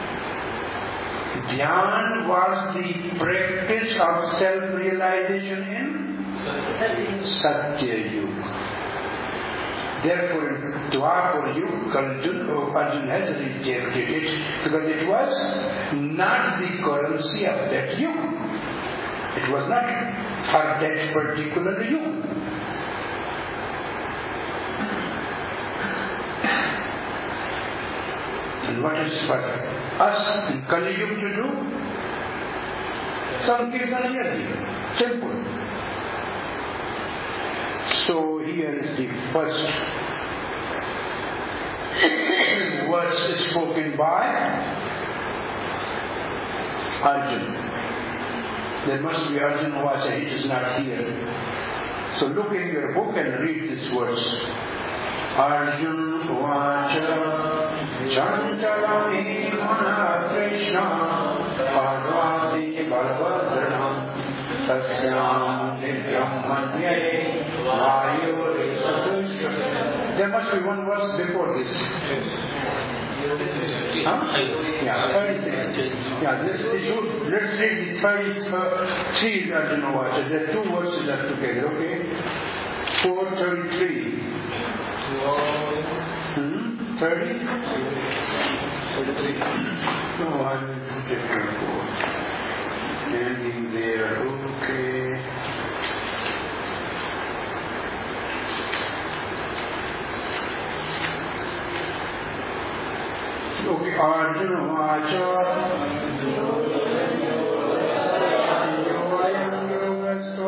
Dhyan was the practice of self-realization in Satya Yuga. Therefore, in Dwapar Yuga, Arjuna has rejected it because it was not the currency of that yuga. It was not for that particular yuga. And what is for us in Kali Yuga to do? Sankirtana Yajna. Simple. So here is the first words spoken by Arjuna. There must be Arjuna Vacha, it is not here. So look in your book and read these words. Arjuna Vacha Chantalani Mana Krishna Parvati Balbhadranam Tasyam Nityam Manyai Vayuri Satushya. There must be one verse before this. Huh? Yeah, 33. Yeah, let's read the 33 Arjuna Vacha. There are 2 verses are together, okay? 4:33. 30? 33. No, I will put it on 4. Ending there, okay. Okay, Arjuna Vacha Yoyam Yogasto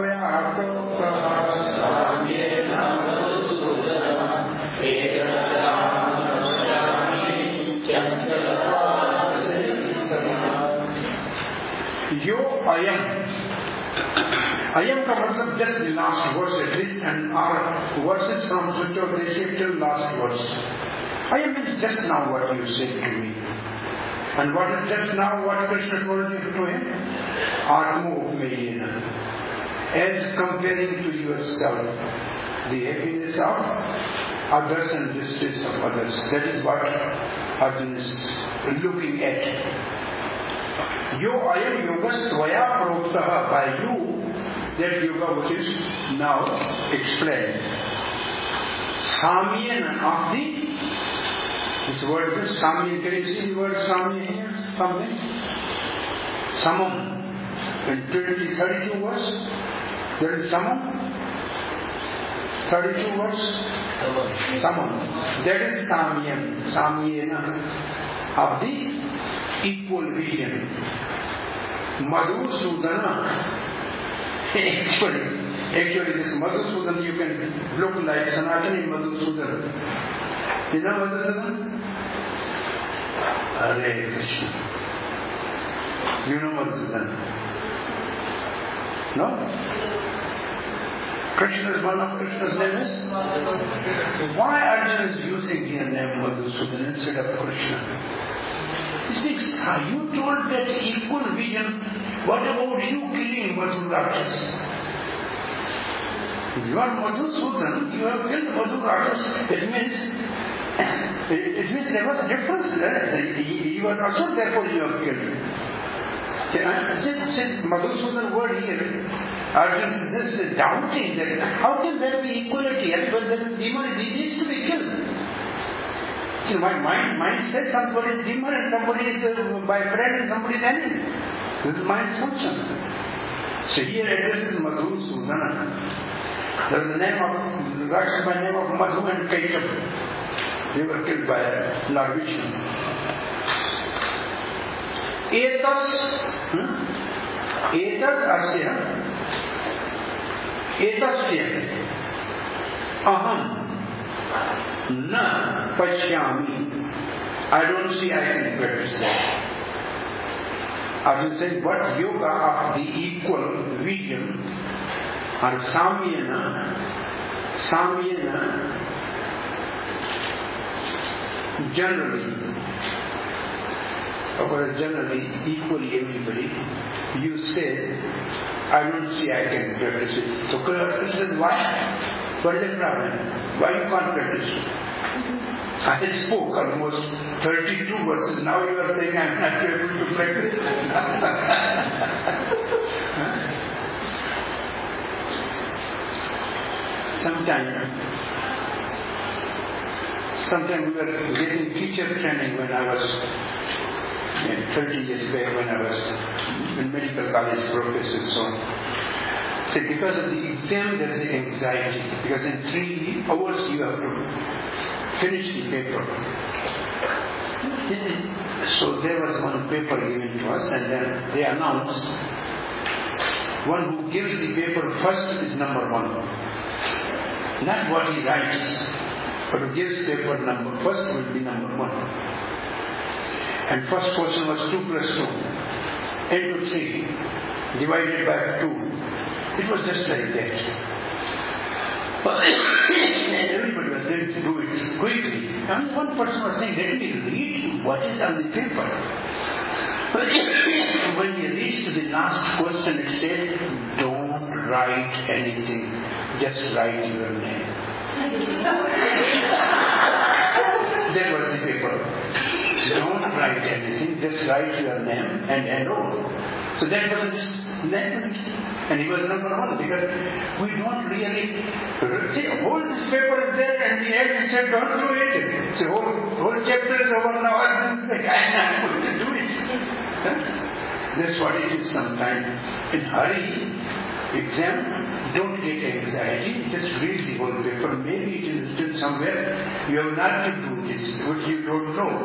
ayam. Ayam का मतलब just the last verse at least, and our verses from Sutta till last verse. Ayam means just now what you said to me. And what is just now what Krishna told you to him? Atma upmayena. As comparing to yourself, the happiness of others and distress of others. That is what Arjuna is looking at. Yo ayam yoga tvaya proktaha, by you, that yoga which is now explained. Samyena of the, this word is Samyena. Can you see the word Samyena here? Something? Samam. In 32 verse, there is Samam. 32 verse? Samam. That is Samyam. Samyena of the equal vision. Madhusudana. Actually this Madhusudana, you can look like Sanatani Madhusudana. You know Madhusudana? Hare Krishna. You know Madhusudana? No? Krishna is one of Krishna's names. Why Arjuna is using here name Madhusudana instead of Krishna? He thinks, you told that equal vision, what about you killing Madhurakshas? You are Madhusudan, you have killed Madhurakshas. It means there was a difference there. He was also therefore you have killed. Since Madhusudan word here, Arjuna is doubting that how can there be equality when there is demon, he needs to be killed. So my mind says somebody is demon and somebody is my friend and somebody is enemy. This is mind's function. So here addresses Madhusudana. There is a name of Rakshas by name of Madhu and Kaitab. They were killed by Lord Vishnu. Etasya aham na pashyami. I don't see I can practice that. I will say what yoga of the equal vision or samyana generally equally everybody, you say I don't see I can practice it. So Krishna says, why? What is the problem? Why you can't practice? I spoke almost 32 verses. Now you are saying I am not able to practice. Sometime we were getting teacher training when I was 30 years back when I was in medical college professor and so on. So because of the exam there is anxiety. Because in 3 hours you have to finish the paper. So there was one paper given to us and then they announced one who gives the paper first is number 1. Not what he writes, but who gives paper number first will be number 1. And first question was 2 plus 2 into 3 divided by 2. It was just like that. And everybody was going to do it quickly. And one person was saying, let me read what is on the paper. When he reached to the last question, it said, don't write anything, just write your name. That was the paper. Don't write anything, just write your name and enroll. So that was just that. And he was number 1 because we don't really see, whole this paper is there and the end he said don't do it. So whole chapter is over now. I'm not going to do it. That's what it is sometimes. In hurry, exam, don't get anxiety, just read the whole paper. Maybe it is written somewhere, you have not to do this, which you don't know.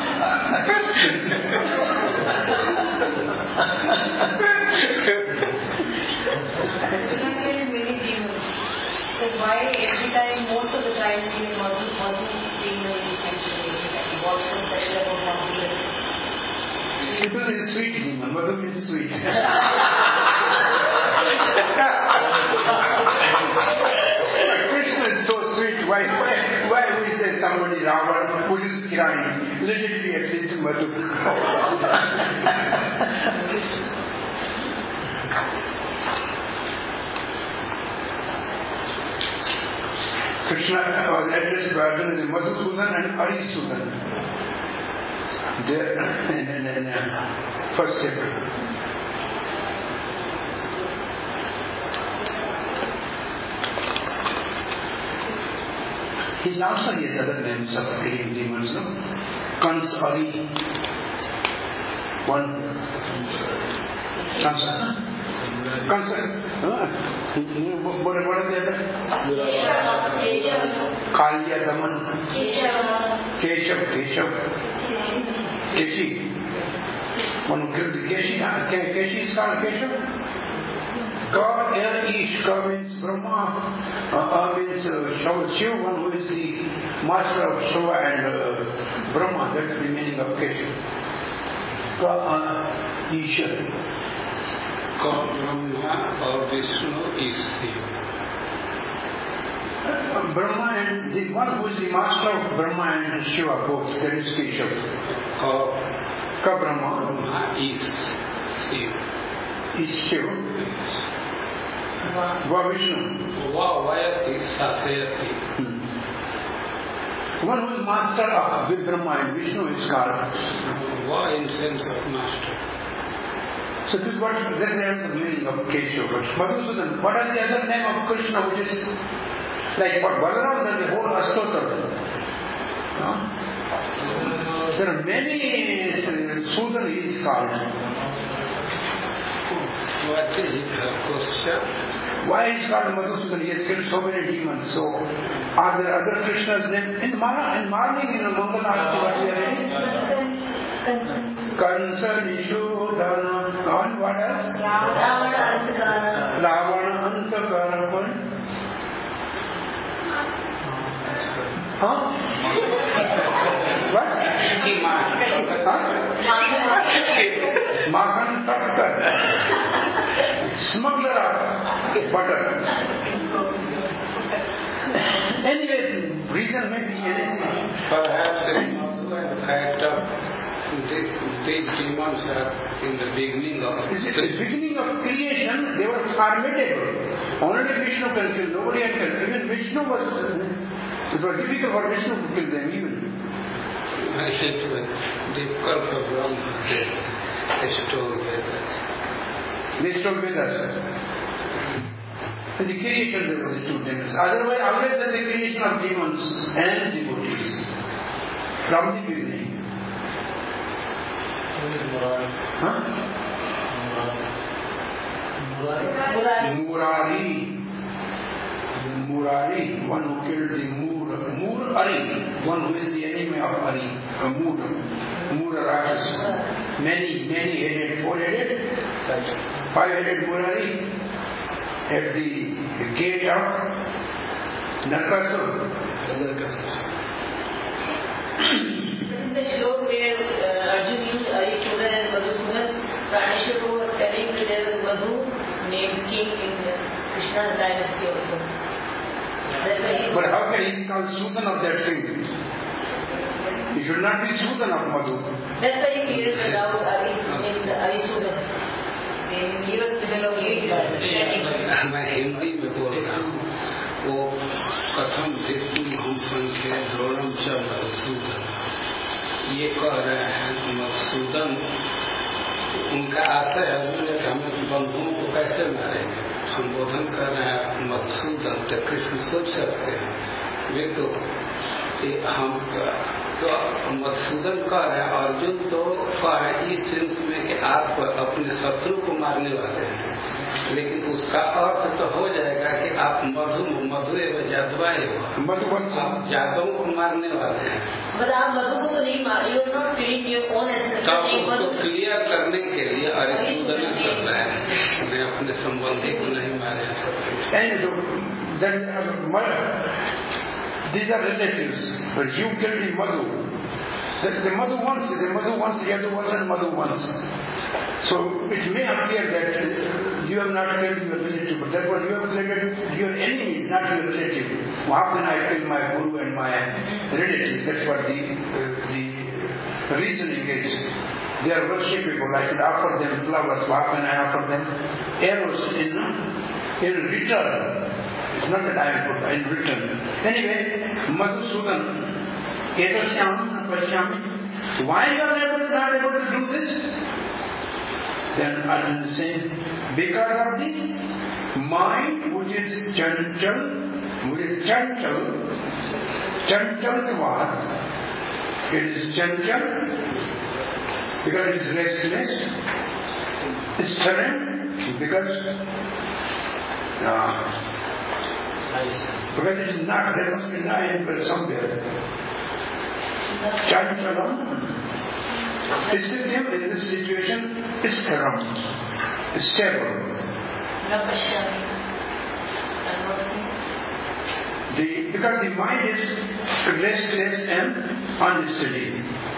Many demons. So why every time, most of the time, we are not demon is what's so special about Madhu? People is sweet demon, Madhu is sweet. the Ravana who is crying. Let it be at least Madhu. Krishna was addressed by Arjuna as Madhusudan and Arisudan. There in first chapter. He also has other names of killing demons, no? Kans, Ari, one. Kansa. What are the other? Kalya, Daman. Keshav. Keshi. One who killed the Keshi. Keshi is called Keshav. God, Ish, Ka means Brahma, means Shiva, one who is the master of Shiva and Brahma. That is the meaning of Keshav. Ka, Isha. Ka, Brahma or Vishnu is Shiva. Brahma and the one who is the master of Brahma and Shiva both, that is Keshav. Ka Brahma is Shiva. Is Shiva. Va Vishnu. Vayati Sasayati. One who is master of Brahma and Vishnu is called. Va in sense of master. So this is the meaning of Keshav. Madhusudan. What are the other name of Krishna, which is like what Balaram and the whole Astotra? No? There are many Sudan is called. What is her question? Why is called Madhusudan? He has killed so many demons. So, are there other Krishna's names? In morning, in Mangal Aarti, what we are reading? Kansa, Nishudana, and what else? Ravana, Antakaraman. Huh? What? Mahan Takshar. Smuggler of butter. Anyway, reason may be anything. Perhaps there is also the fact of these demons are in the beginning of the beginning of creation, they were formidable. Only Vishnu can kill, nobody can kill. Even Vishnu was. It was difficult for Vishnu to kill them even. Difficult for Brahma. They stole Vedas. They stole Vedas. In the creation there were the two demons. Otherwise, always there is the creation of demons and devotees. From the beginning. Huh? Murari, one who killed the Murari, one who is the enemy of Ari, Mura Rakshas. Many headed, 4-headed, 5-headed Murari at the gate of Narkasur. In the shlok where Arjuna used Arisudan and Madhusudan, Praneshwar was telling that there was Madhu named king in Krishna's dynasty also. But how can he be called Sudan of that king? He should not be Sudan of Madhu. That's why he cleared it out in Arisudan. In years middle of age. मैं हिंदी में बोल रहा हूँ वो कथम देतुम हम संख्या द्रोणम च मधुसूदन ये कह रहे हैं मधुसूदन उनका आशय है कि हमें बंधुओं को कैसे मारेंगे संबोधन कर रहे हैं मधुसूदन तो कृष्ण सोच सकते हैं वे तो हम तो मधुसूदन कह रहे हैं अर्जुन तो कह रहे हैं इस सेंस में कि आप अपने शत्रु को मारने वाले हैं लेकिन उसका अर्थ तो हो जाएगा कि आप मधु एवं यादवा आप यादवों को मारने वाले हैं आप मधु को तो नहीं मार तब उसको क्लियर करने के लिए अरिसूदन कर रहे हैं मैं अपने संबंधी को नहीं मारे These are relatives, but you killed the Madhu. The Madhu wants, Yadu wants and Madhu wants. So it may appear that you have not killed your relative, but therefore you have killed your enemy, is not your relative. How can I kill my guru and my relative? That's what the reasoning is. They are worshipable. I should offer them flowers. How can I offer them arrows in return? It's not that I am put in return. Anyway, Madhusudan, Etasyam Pashyami, why you are not able to do this? Then Arjuna is saying, because of the mind which is chanchal, chanchaltvad, it is chanchal, because it is restless, it's terrain, because it is not, there must be nine somewhere. Chanchalam, is with him in this situation, is karam, is stable. Because the mind is restless and unsteady.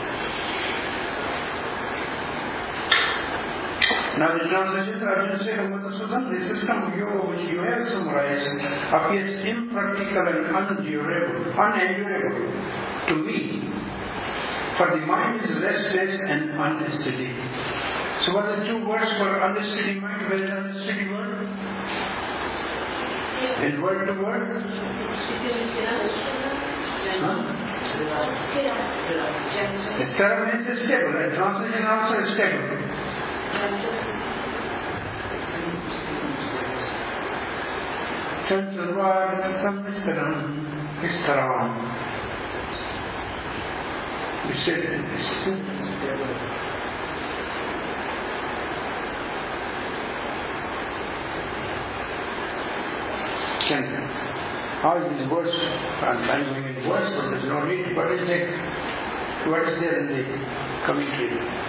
Now the translation to Arjuna said, Madhusudan, the system of yoga which you have summarized appears impractical and unendurable to me. For the mind is restless and unsteady. So what are the two words for unsteady mind? Where is unsteady word? In word to word? Stera means stable, and translation also is stable. Chanchalvad Staram. We said how is these words? I'm trying to make words, but there's no need. What is there in the commentary?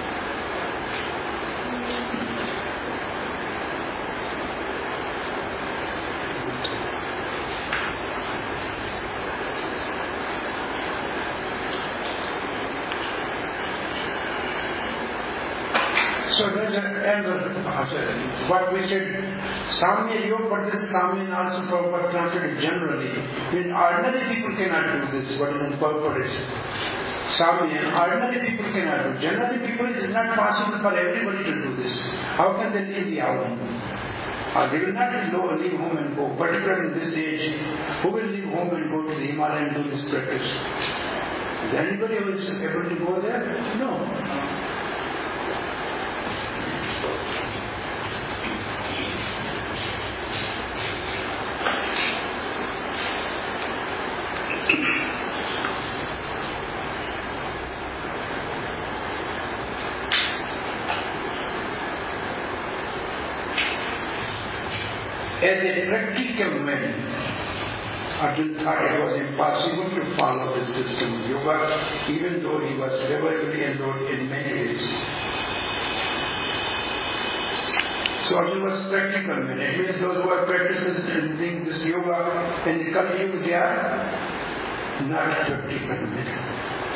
So there's an angle. What we said, Samya Yoga, but this Samya also Prabhupada translated generally. When ordinary people cannot do this, what is the purpose? Samya, ordinary people cannot do. Generally people, it is not possible for everybody to do this. How can they leave the home? They will not leave home and go. Particularly in this age, who will leave home and go to the Himalaya and do this practice? Is there anybody who is able to go there? No. As a practical man, Arjuna thought it was impossible to follow the system of yoga, even though he was heavily enrolled in many ways. So Arjuna was practical man. It means those who are practicing this yoga in the Kali Yuga, they are not practical men.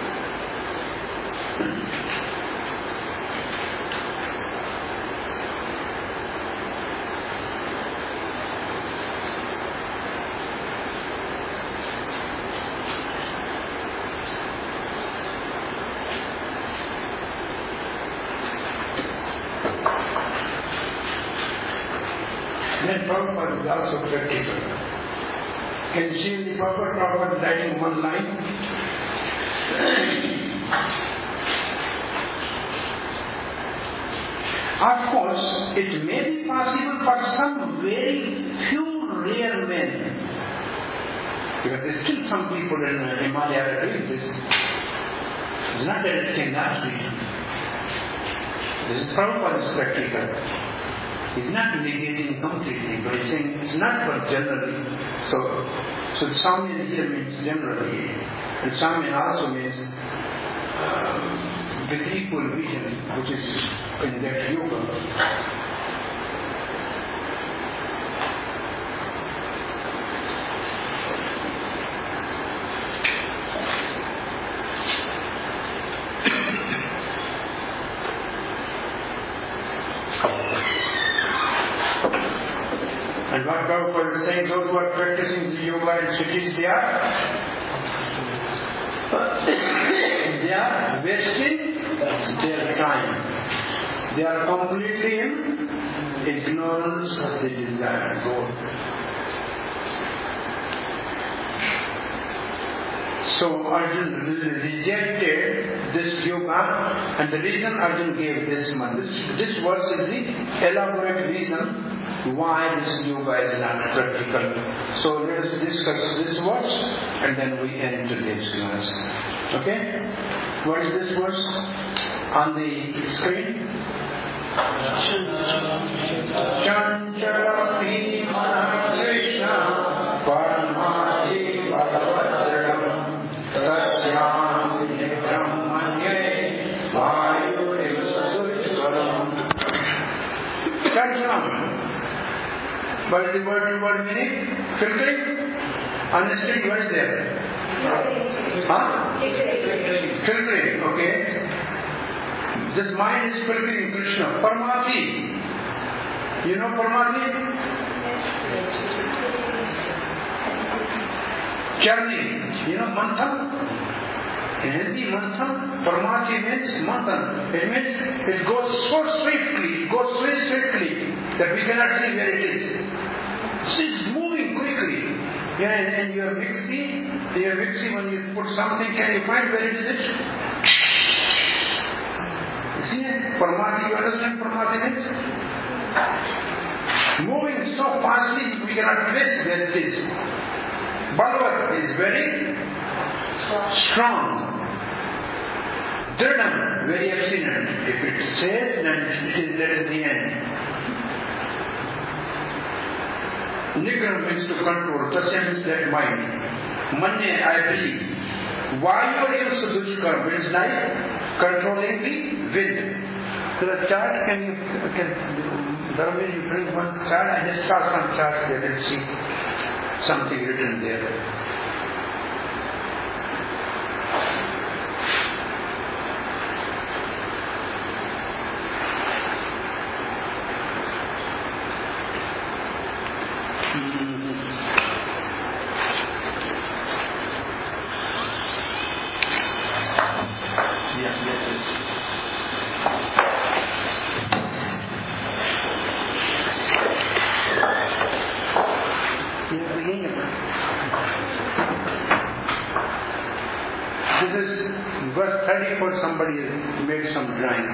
Prabhupada is also practical. Can you see in the Prabhupada writing one line? Of course, it may be possible for some very few rare men, because there are still some people in Himalaya are doing this. It's not that it cannot be done. This is Prabhupada's practical. He's not negating completely, but he's saying it's not for generally. So Samya here means generally. And Samya also means with equal vision, which is in that yoga. practicing the yoga in cities, they are wasting their time. They are completely in ignorance of the desired goal. So Arjun rejected this yoga, and the reason Arjun gave this one. This verse is the elaborate reason why this yoga is not practical. So let us discuss this verse and then we end today's class. Okay? What is this verse on the screen? Chanchala Bhima Krishna Parmadi Bhagavadram Tasyam Brahmanye Vayurivasudvaram. Chanchala. What is the word meaning? Filtering? Honestly, what is there? Huh? Filtering, okay. This mind is filtering Krishna. Parmati. You know Parmati? Journey. You know Manthan? In Hindi, Manthan, Parmati means Manthan. It means it goes so swiftly, that we cannot see where it is. It's moving quickly. Yeah, and your mixie, when you put something, can you find where it is? You see it? Parmati, you understand Parmati means? Moving so fastly, we cannot trace where it is. Bhagavat is very strong. Dridam, very abstinent. If it says, then that is the end. Nigram means to control. Tasya means that mind. Manye, I believe. Vayurya Sudushkar means like controlling the wind. So the chart, Dharamir, you bring one chart? I just saw some charts there. Let's see something written there. Somebody made some drawing.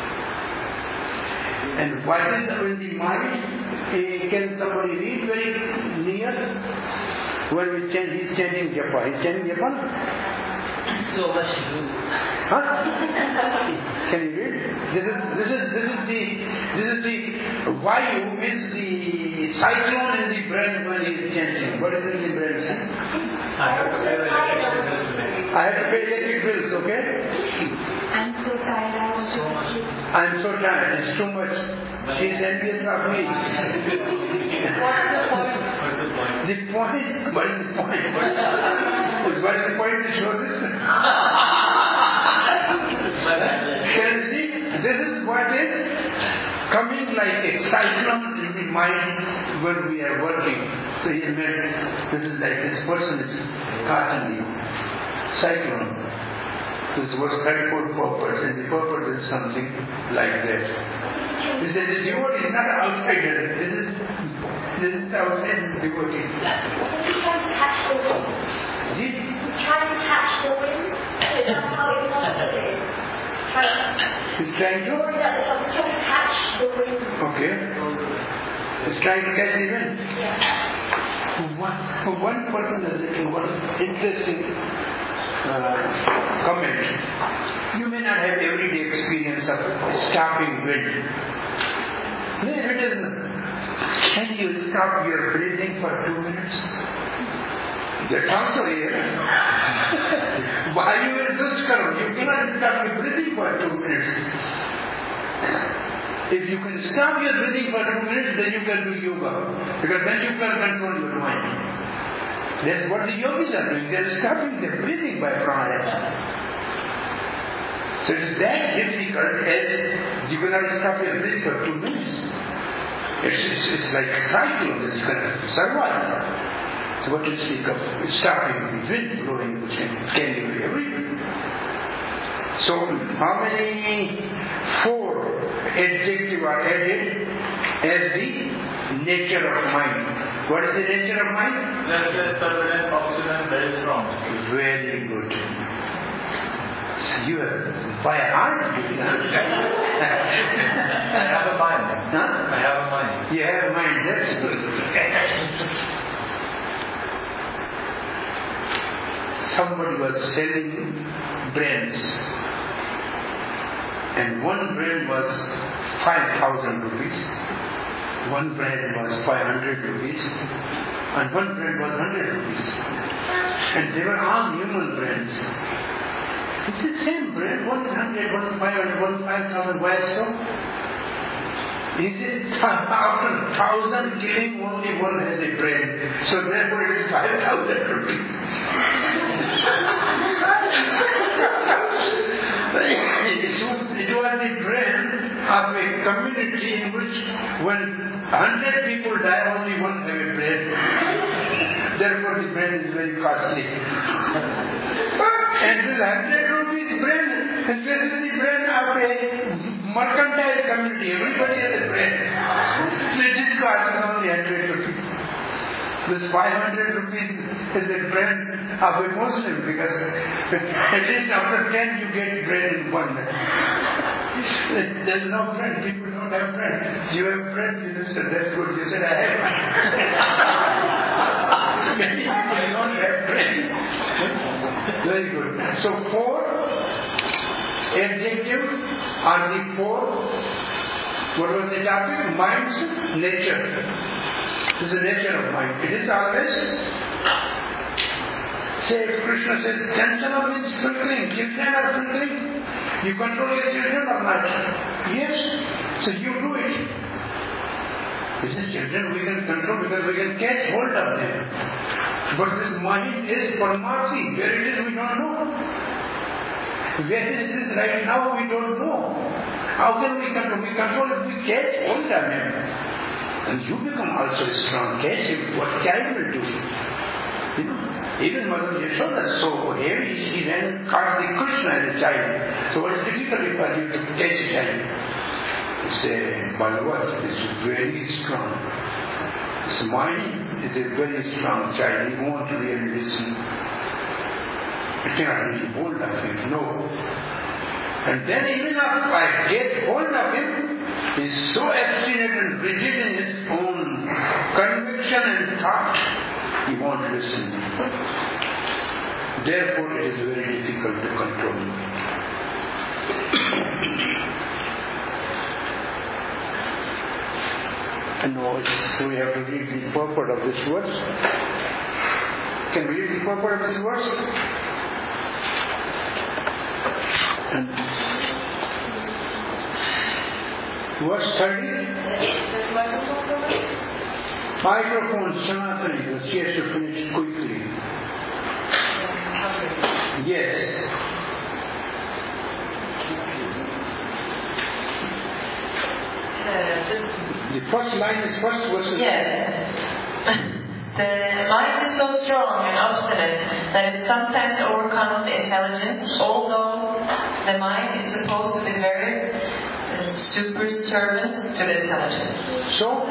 And what is in the mind? Can somebody read very near? When we chant, he's chanting japa. He's chanting japa? So much to do. Huh? Can you read? This is the vayu means the cyclone in the brain when he is chanting. What is in the brain? I have to pay electric bills, okay? I'm so tired. I'm so tired. It's too much. She's envious of me. What's the point? The point? What is the point? What is the point to show this? Can you see? This is what is coming like a cyclone in the mind when we are working. So he meant this is like this person is caught in the cyclone. This was 34 purpose, and the purpose is something like that. He said the devotee is not an outsider. This is the outsider, this is devotee. He's trying to catch the wind. See? He's trying to catch the wind. So that's how important it is. He's trying to? He's trying to catch the wind. Okay. He's trying to catch the wind. Yeah. One person has written one interesting comment. You may not have everyday experience of stopping wind. Can you stop your breathing for 2 minutes? That's also here. While you will duskaram, you cannot stop your breathing for 2 minutes. If you can stop your breathing for 2 minutes, then you can do yoga. Because then you can control your mind. That's what the yogis are doing. They are stopping their breathing by pranayama. So it is that difficult as you cannot stop your breathing for 2 minutes. It's like a cycle that you can survive. What to speak of stopping the wind blowing which can carry everywhere. So how many? 4 adjectives are added as the nature of mind. What is the nature of mind? Restless, turbulent, obstinate, very strong. Very good. You are by heart. I have a mind. Huh? I have a mind. You have a mind, that's good. Somebody was selling brands, and one brand was 5,000 rupees, one brand was 500 rupees, and one brand was 100 rupees. And they were all human brands. It's the same brand, one is 100, one is 500, one is 5,000. Why so? Is it after 1,000 killing only one has a brand? So therefore it is 5,000 rupees. It was the brand of a community in which when 100 people die, only one have a brand. Therefore the brand is very costly. And this 100 rupees brand, and this is the brand of a mercantile community. Everybody has a brand. So it is costing only 100 rupees. This 500 rupees is a brand of a Muslim, because at least after 10 you get bread in one. There is no bread. People don't have bread. You have bread, minister. That's good. You said I have. Many people don't have bread. Very good. So 4 adjectives are the 4. What was the topic? Mind's nature. This is the nature of mind. It is always. Say, Krishna says, Chanchala means filtering. Children are filtering. You control your children or not? Yes. So you do it. This is children we can control because we can catch hold of them. But this mind is Paramatma. Where it is we don't know. Where is this right now we don't know. How can we control? We control if we catch hold of him. And you become also strong. Catch him. What child will do? You know, even Mother Yashoda is so heavy, she then caught the Krishna as a child. So what is difficulty for you to catch a child? You say, Bhagavad is very strong. His mind is a very strong child. He won't really listen. You cannot really hold of him. No. And then even after I get hold of him, he is so obstinate and rigid in his own conviction and thought, he won't listen. Therefore it is very difficult to control him. And now we have to read the purport of this verse. Can we read the purport of this verse? And verse 30. Microphone, Sanatani, because she has to finish quickly. Yes. The first line is first verse. Yes. The mind is so strong and obstinate that it sometimes overcomes the intelligence, although the mind is supposed to be very superservient to the intelligence. So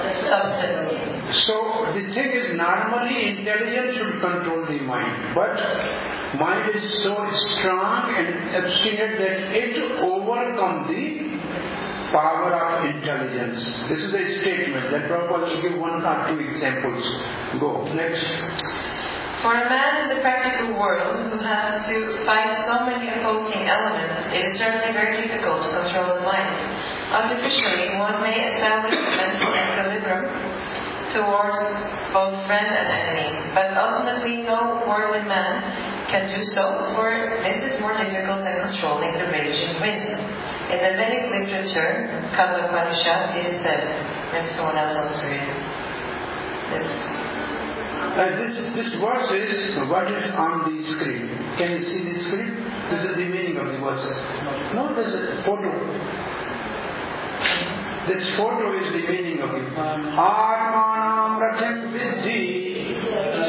the thing is, normally intelligence should control the mind, but mind is so strong and obstinate that it overcomes the power of intelligence. This is a statement that Prabhupada will give 1 or 2 examples. Go, next. For a man in the practical world who has to fight so many opposing elements, it is certainly very difficult to control the mind. Artificially, one may establish a mental equilibrium towards both friend and enemy, but ultimately no worldly man can do so, for this is more difficult than controlling the raging wind. In the Vedic literature, Katha Upanishad, it is said, if someone else wants to read this. This verse is what is on the screen. Can you see the screen? This is the meaning of the verse. No, this is a photo. This photo is the meaning of it. Atmanam ratham vidhi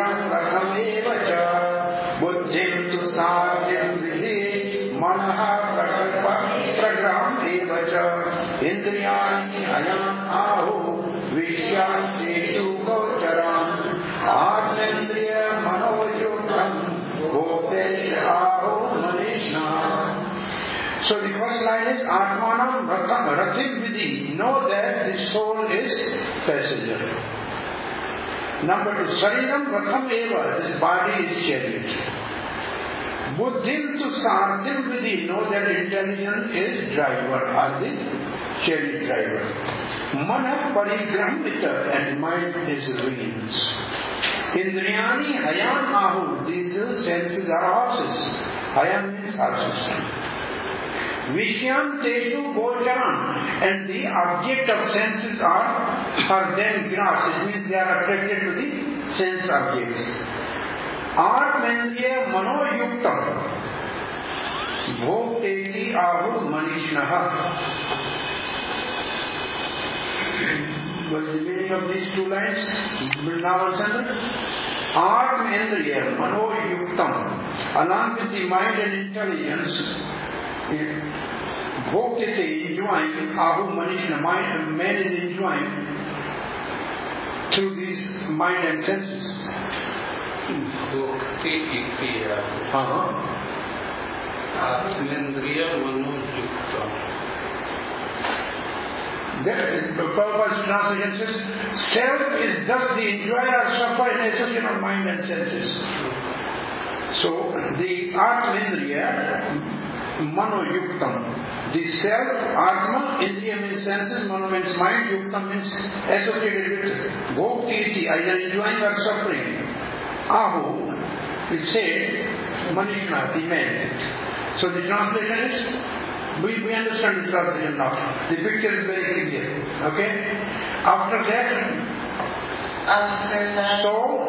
Atmanam Ratham Evacha Buddhim Tu Sarjim Vidhi Manaha Pragram Evacha Indriyani Ayam Ahu Vishyanteshu Gocharam Atmendriya Manoyukam Bhoktesh Ahu Manishna. So the first line is Atmanam Rathim Vidhi. Know that the soul is passenger. Number 2, Sarinam Ratham Eva. This body is chariot. Buddhim Tu Sarthim Vidhi. Know that intelligence is driver or the chariot driver. Mana Parigramita, and mind is wings. Indriyani Hayan Ahu. These senses are horses. Hayan means horses. Vishyam Teshu Gocharam, and the object of senses are for them grass. It means they are attracted to the sense objects. Atmendriya Manoyuktam Bhokteti Ahu Manishnaha. What is the meaning of these two lines? Vrindavan Chandra. Atmendriya Manoyuktam, along with the mind and intelligence, Bhoktete, enjoying, Ahu Manishna, man is enjoying through these mind and senses. Bhokti Ikriya Atmendriya Manoyuktam. The purpose translation says, self is thus the enjoyer or sufferer in association of mind and senses. So, the Atmendriya Manoyuktam. The self, Atma, Indriya means senses, Mano means mind, Yuktam means associated with Bhokti, either enjoying or suffering. Ahu is said, Manishna, the man. So the translation is, we understand the translation now. The picture is very clear. Okay? After that,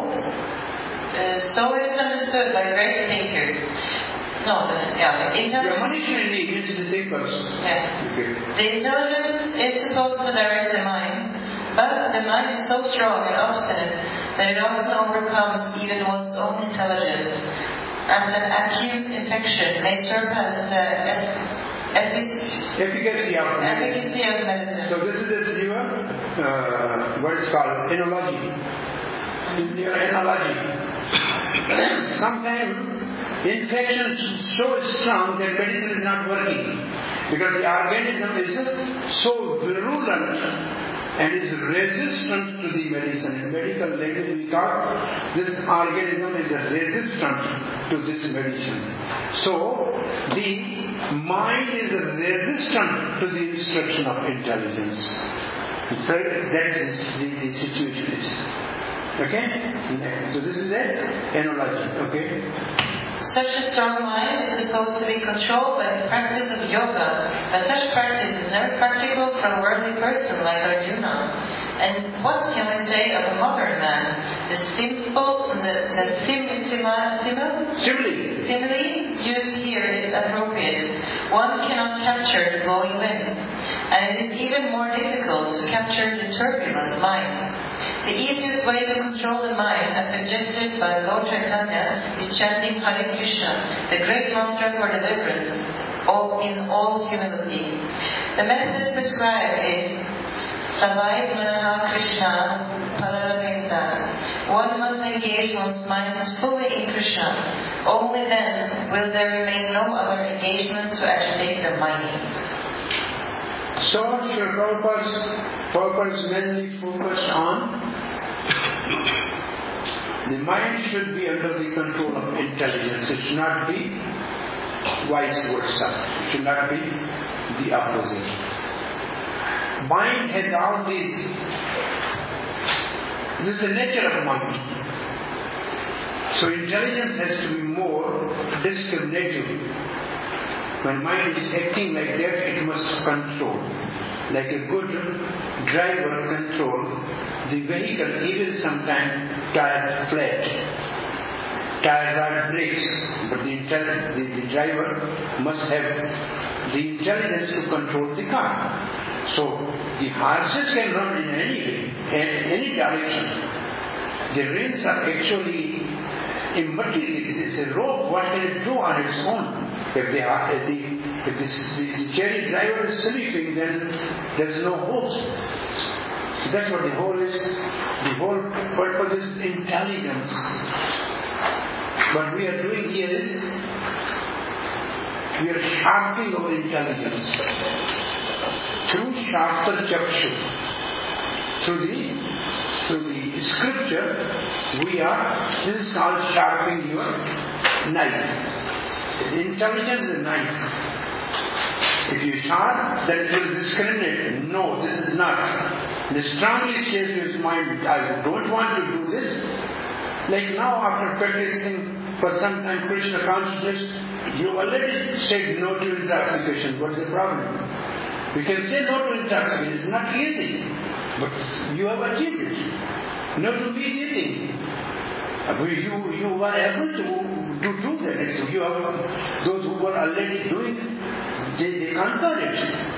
so it is understood by great thinkers. Intelligence. Manishna means the thinkers. Yeah. Okay. The intelligence is supposed to direct the mind, but the mind is so strong and obstinate that it often overcomes even one's own intelligence, as an acute infection may surpass the efficacy of medicine. So this is your what is called enology. This is your enology. Sometimes infection is so strong that medicine is not working, because the organism is so virulent and is resistant to the medicine. In medical language we call this organism is resistant to this medicine. So the mind is resistant to the instruction of intelligence. So that is the situation is. Okay? So this is the analogy. Okay? Such a strong mind is supposed to be controlled by the practice of yoga, but such practice is never practical for a worldly person like Arjuna. And what can we say of a modern man? The simile used here is appropriate. One cannot capture the glowing wind, and it is even more difficult to capture the turbulent mind. The easiest way to control the mind, as suggested by Lord Chaitanya, is chanting Hare Krishna, the great mantra for deliverance, in all humility. The method prescribed is Savai Manaha Krishna Palaramekta. One must engage one's mind fully in Krishna. Only then will there remain no other engagement to agitate the mind. So, Srila Prabhupada's purpose mainly focused on the mind should be under the control of intelligence. It should not be vice versa. It should not be the opposite. Mind has all these. This is the nature of mind. So intelligence has to be more discriminative. When mind is acting like that, it must control. Like a good driver control the vehicle, even sometimes tire flat. Tires are brakes, but the driver must have the intelligence to control the car. So the horses can run in any way, in any direction. The reins are actually immaterial. It's a rope. What can it do on its own? If the chariot driver is sleeping, then there's no hope. So that's what the whole is. The whole purpose is intelligence. What we are doing here is we are sharpening our intelligence through Shastra Chakshu. Through the scripture, this is called sharpening your knife. Intelligence is a knife. If you sharp, then it will discriminate. No, this is not. And strongly says to his mind, I don't want to do this. Like now, after practicing for some time Krishna consciousness, you already said no to intoxication. What's the problem? You can say no to intoxication. It's not easy. But you have achieved it. No to meat eating. You were able to do that. So you have those who were already doing it, they conquered it.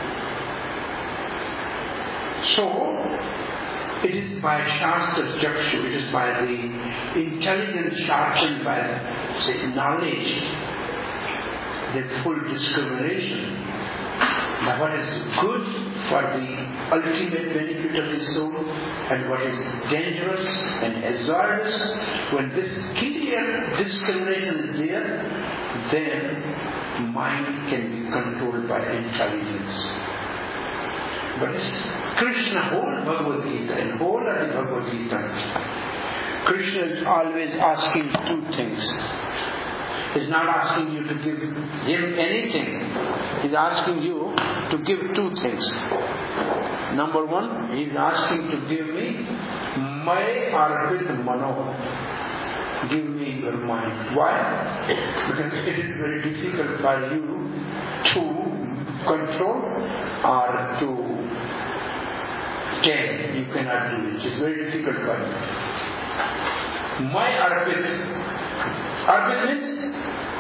So it is by Shastra Chakshu, it is by the intelligence sharpened by, say, knowledge, the full discrimination by what is good for the ultimate benefit of the soul and what is dangerous and hazardous. When this clear discrimination is there, then mind can be controlled by intelligence. But it's Krishna, whole Bhagavad Gita and whole of the Bhagavad Gita, Krishna is always asking two things. He's not asking you to give him anything. He's asking you to give two things. Number one, he's asking to give me my arpit mano. Give me your mind. Why? Because it is very difficult for you to control or to tame. You cannot do it. It's very difficult for you. My arpit. Arpit means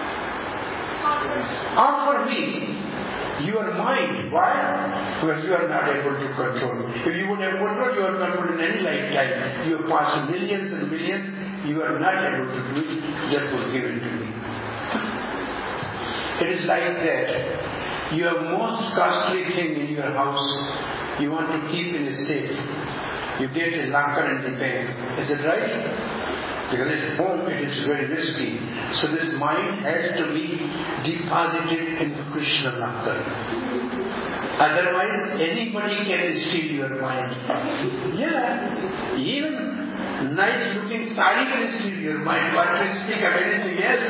offer me your mind. Why? Because you are not able to control. If you would have controlled, you are controlled in any lifetime. You have passed millions and millions. You are not able to do it. Therefore, give it to me. It is like that. You have most costly thing in your house. You want to keep in a safe. You get a locker in the bank. Is it right? Because at home it is very risky. So this mind has to be deposited in the Krishna locker. Otherwise anybody can steal your mind. Yeah. Even nice looking sari can steal your mind. What to speak of anything else?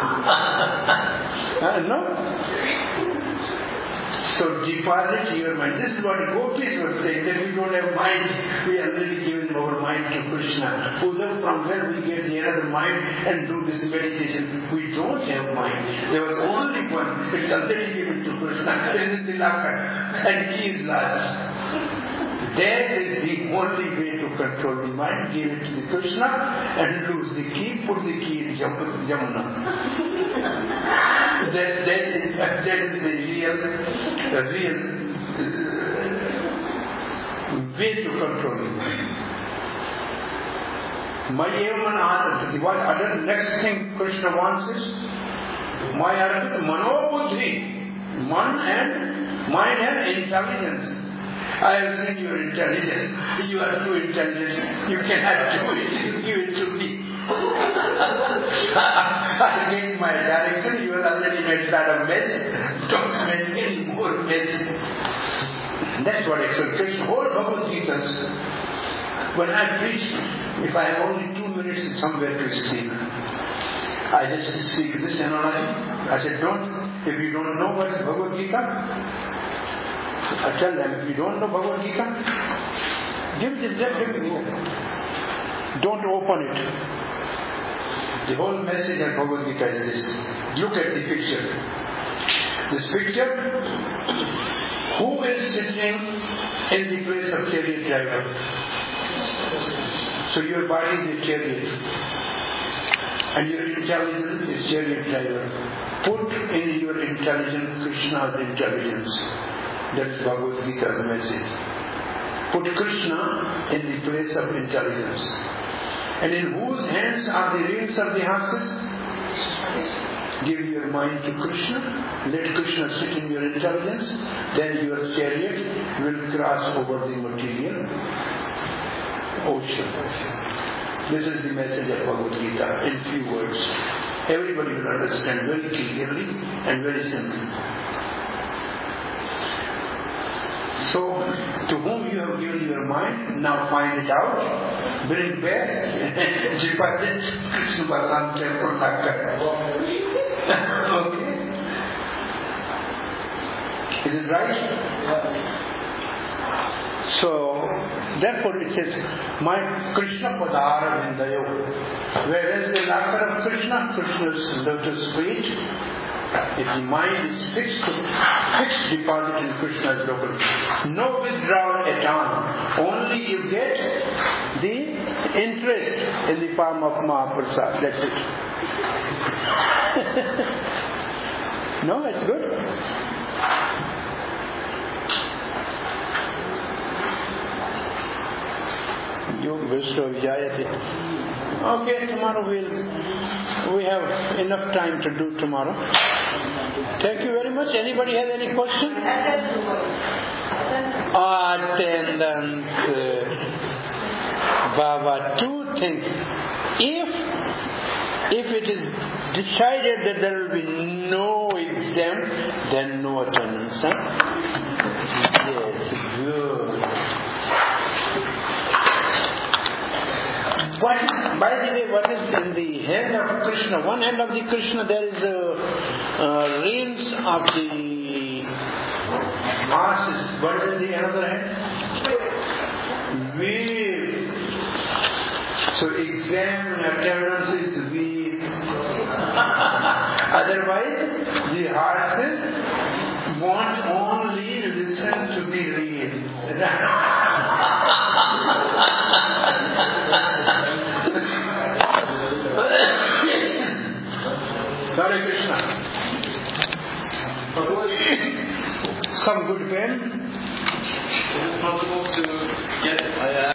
No? So deposit your mind. This is what gopis were saying, that we don't have mind. We are already given our mind to Krishna. From where we get the other mind and do this meditation? We don't have mind. There was only one. It's already given to Krishna. It is in the locker. And key is lost. That is the only way to control the mind. Give it to the Krishna and lose the key, put the key in Jamuna. that is the real way to control the mind. What other next thing Krishna wants is Maya Mano Buddhi. Mind and intelligence. I have seen your intelligence. You are too intelligent. You cannot do it. Give it to me. I get my direction. You have already made a lot of mess. Don't make any more mess. That's what actually Krishna, whole Bhagavad Gita. When I preach, if I have only 2 minutes somewhere to speak, I just speak this analogy. I said, if you don't know what is Bhagavad Gita, I tell them, if you don't know Bhagavad Gita, give it. Don't open it. The whole message of Bhagavad Gita is this. Look at the picture. This picture, who is sitting in the place of chariot driver? So your body is the chariot. And your intelligence is chariot driver. Put in your intelligence Krishna's intelligence. That's Bhagavad Gita's message. Put Krishna in the place of intelligence. And in whose hands are the reins of the horses? Give your mind to Krishna. Let Krishna sit in your intelligence. Then your chariot will cross over the material ocean. This is the message of Bhagavad Gita in few words. Everybody will understand very clearly and very simply. So, to whom you have given your mind, now find it out, bring back, deposit Krishna Balaram temple Okay? Is it right? So, therefore it says, my Krishna Padara Vindayo. Where is the laughter of Krishna? Krishna's lotus feet. If the mind is fixed deposit in Krishna's lotus, no withdrawal at all. Only you get the interest in the form of Mahaprasad. That's it. No, it's good. Yog Vishwa Vijayate. Okay, tomorrow we have enough time to do tomorrow. Thank you very much. Anybody have any question? Attendance. Baba, two things. If it is decided that there will be no exam, then no attendance. Huh? Yes, good. By the way, what is in the hand of Krishna? One hand of the Krishna, there is a reins of the horses. What is in the other hand? Wheel. So exam and attendance is wheel. Otherwise, the horses won't only listen to the reins. Hare Krishna. Some good pen. Is it possible to get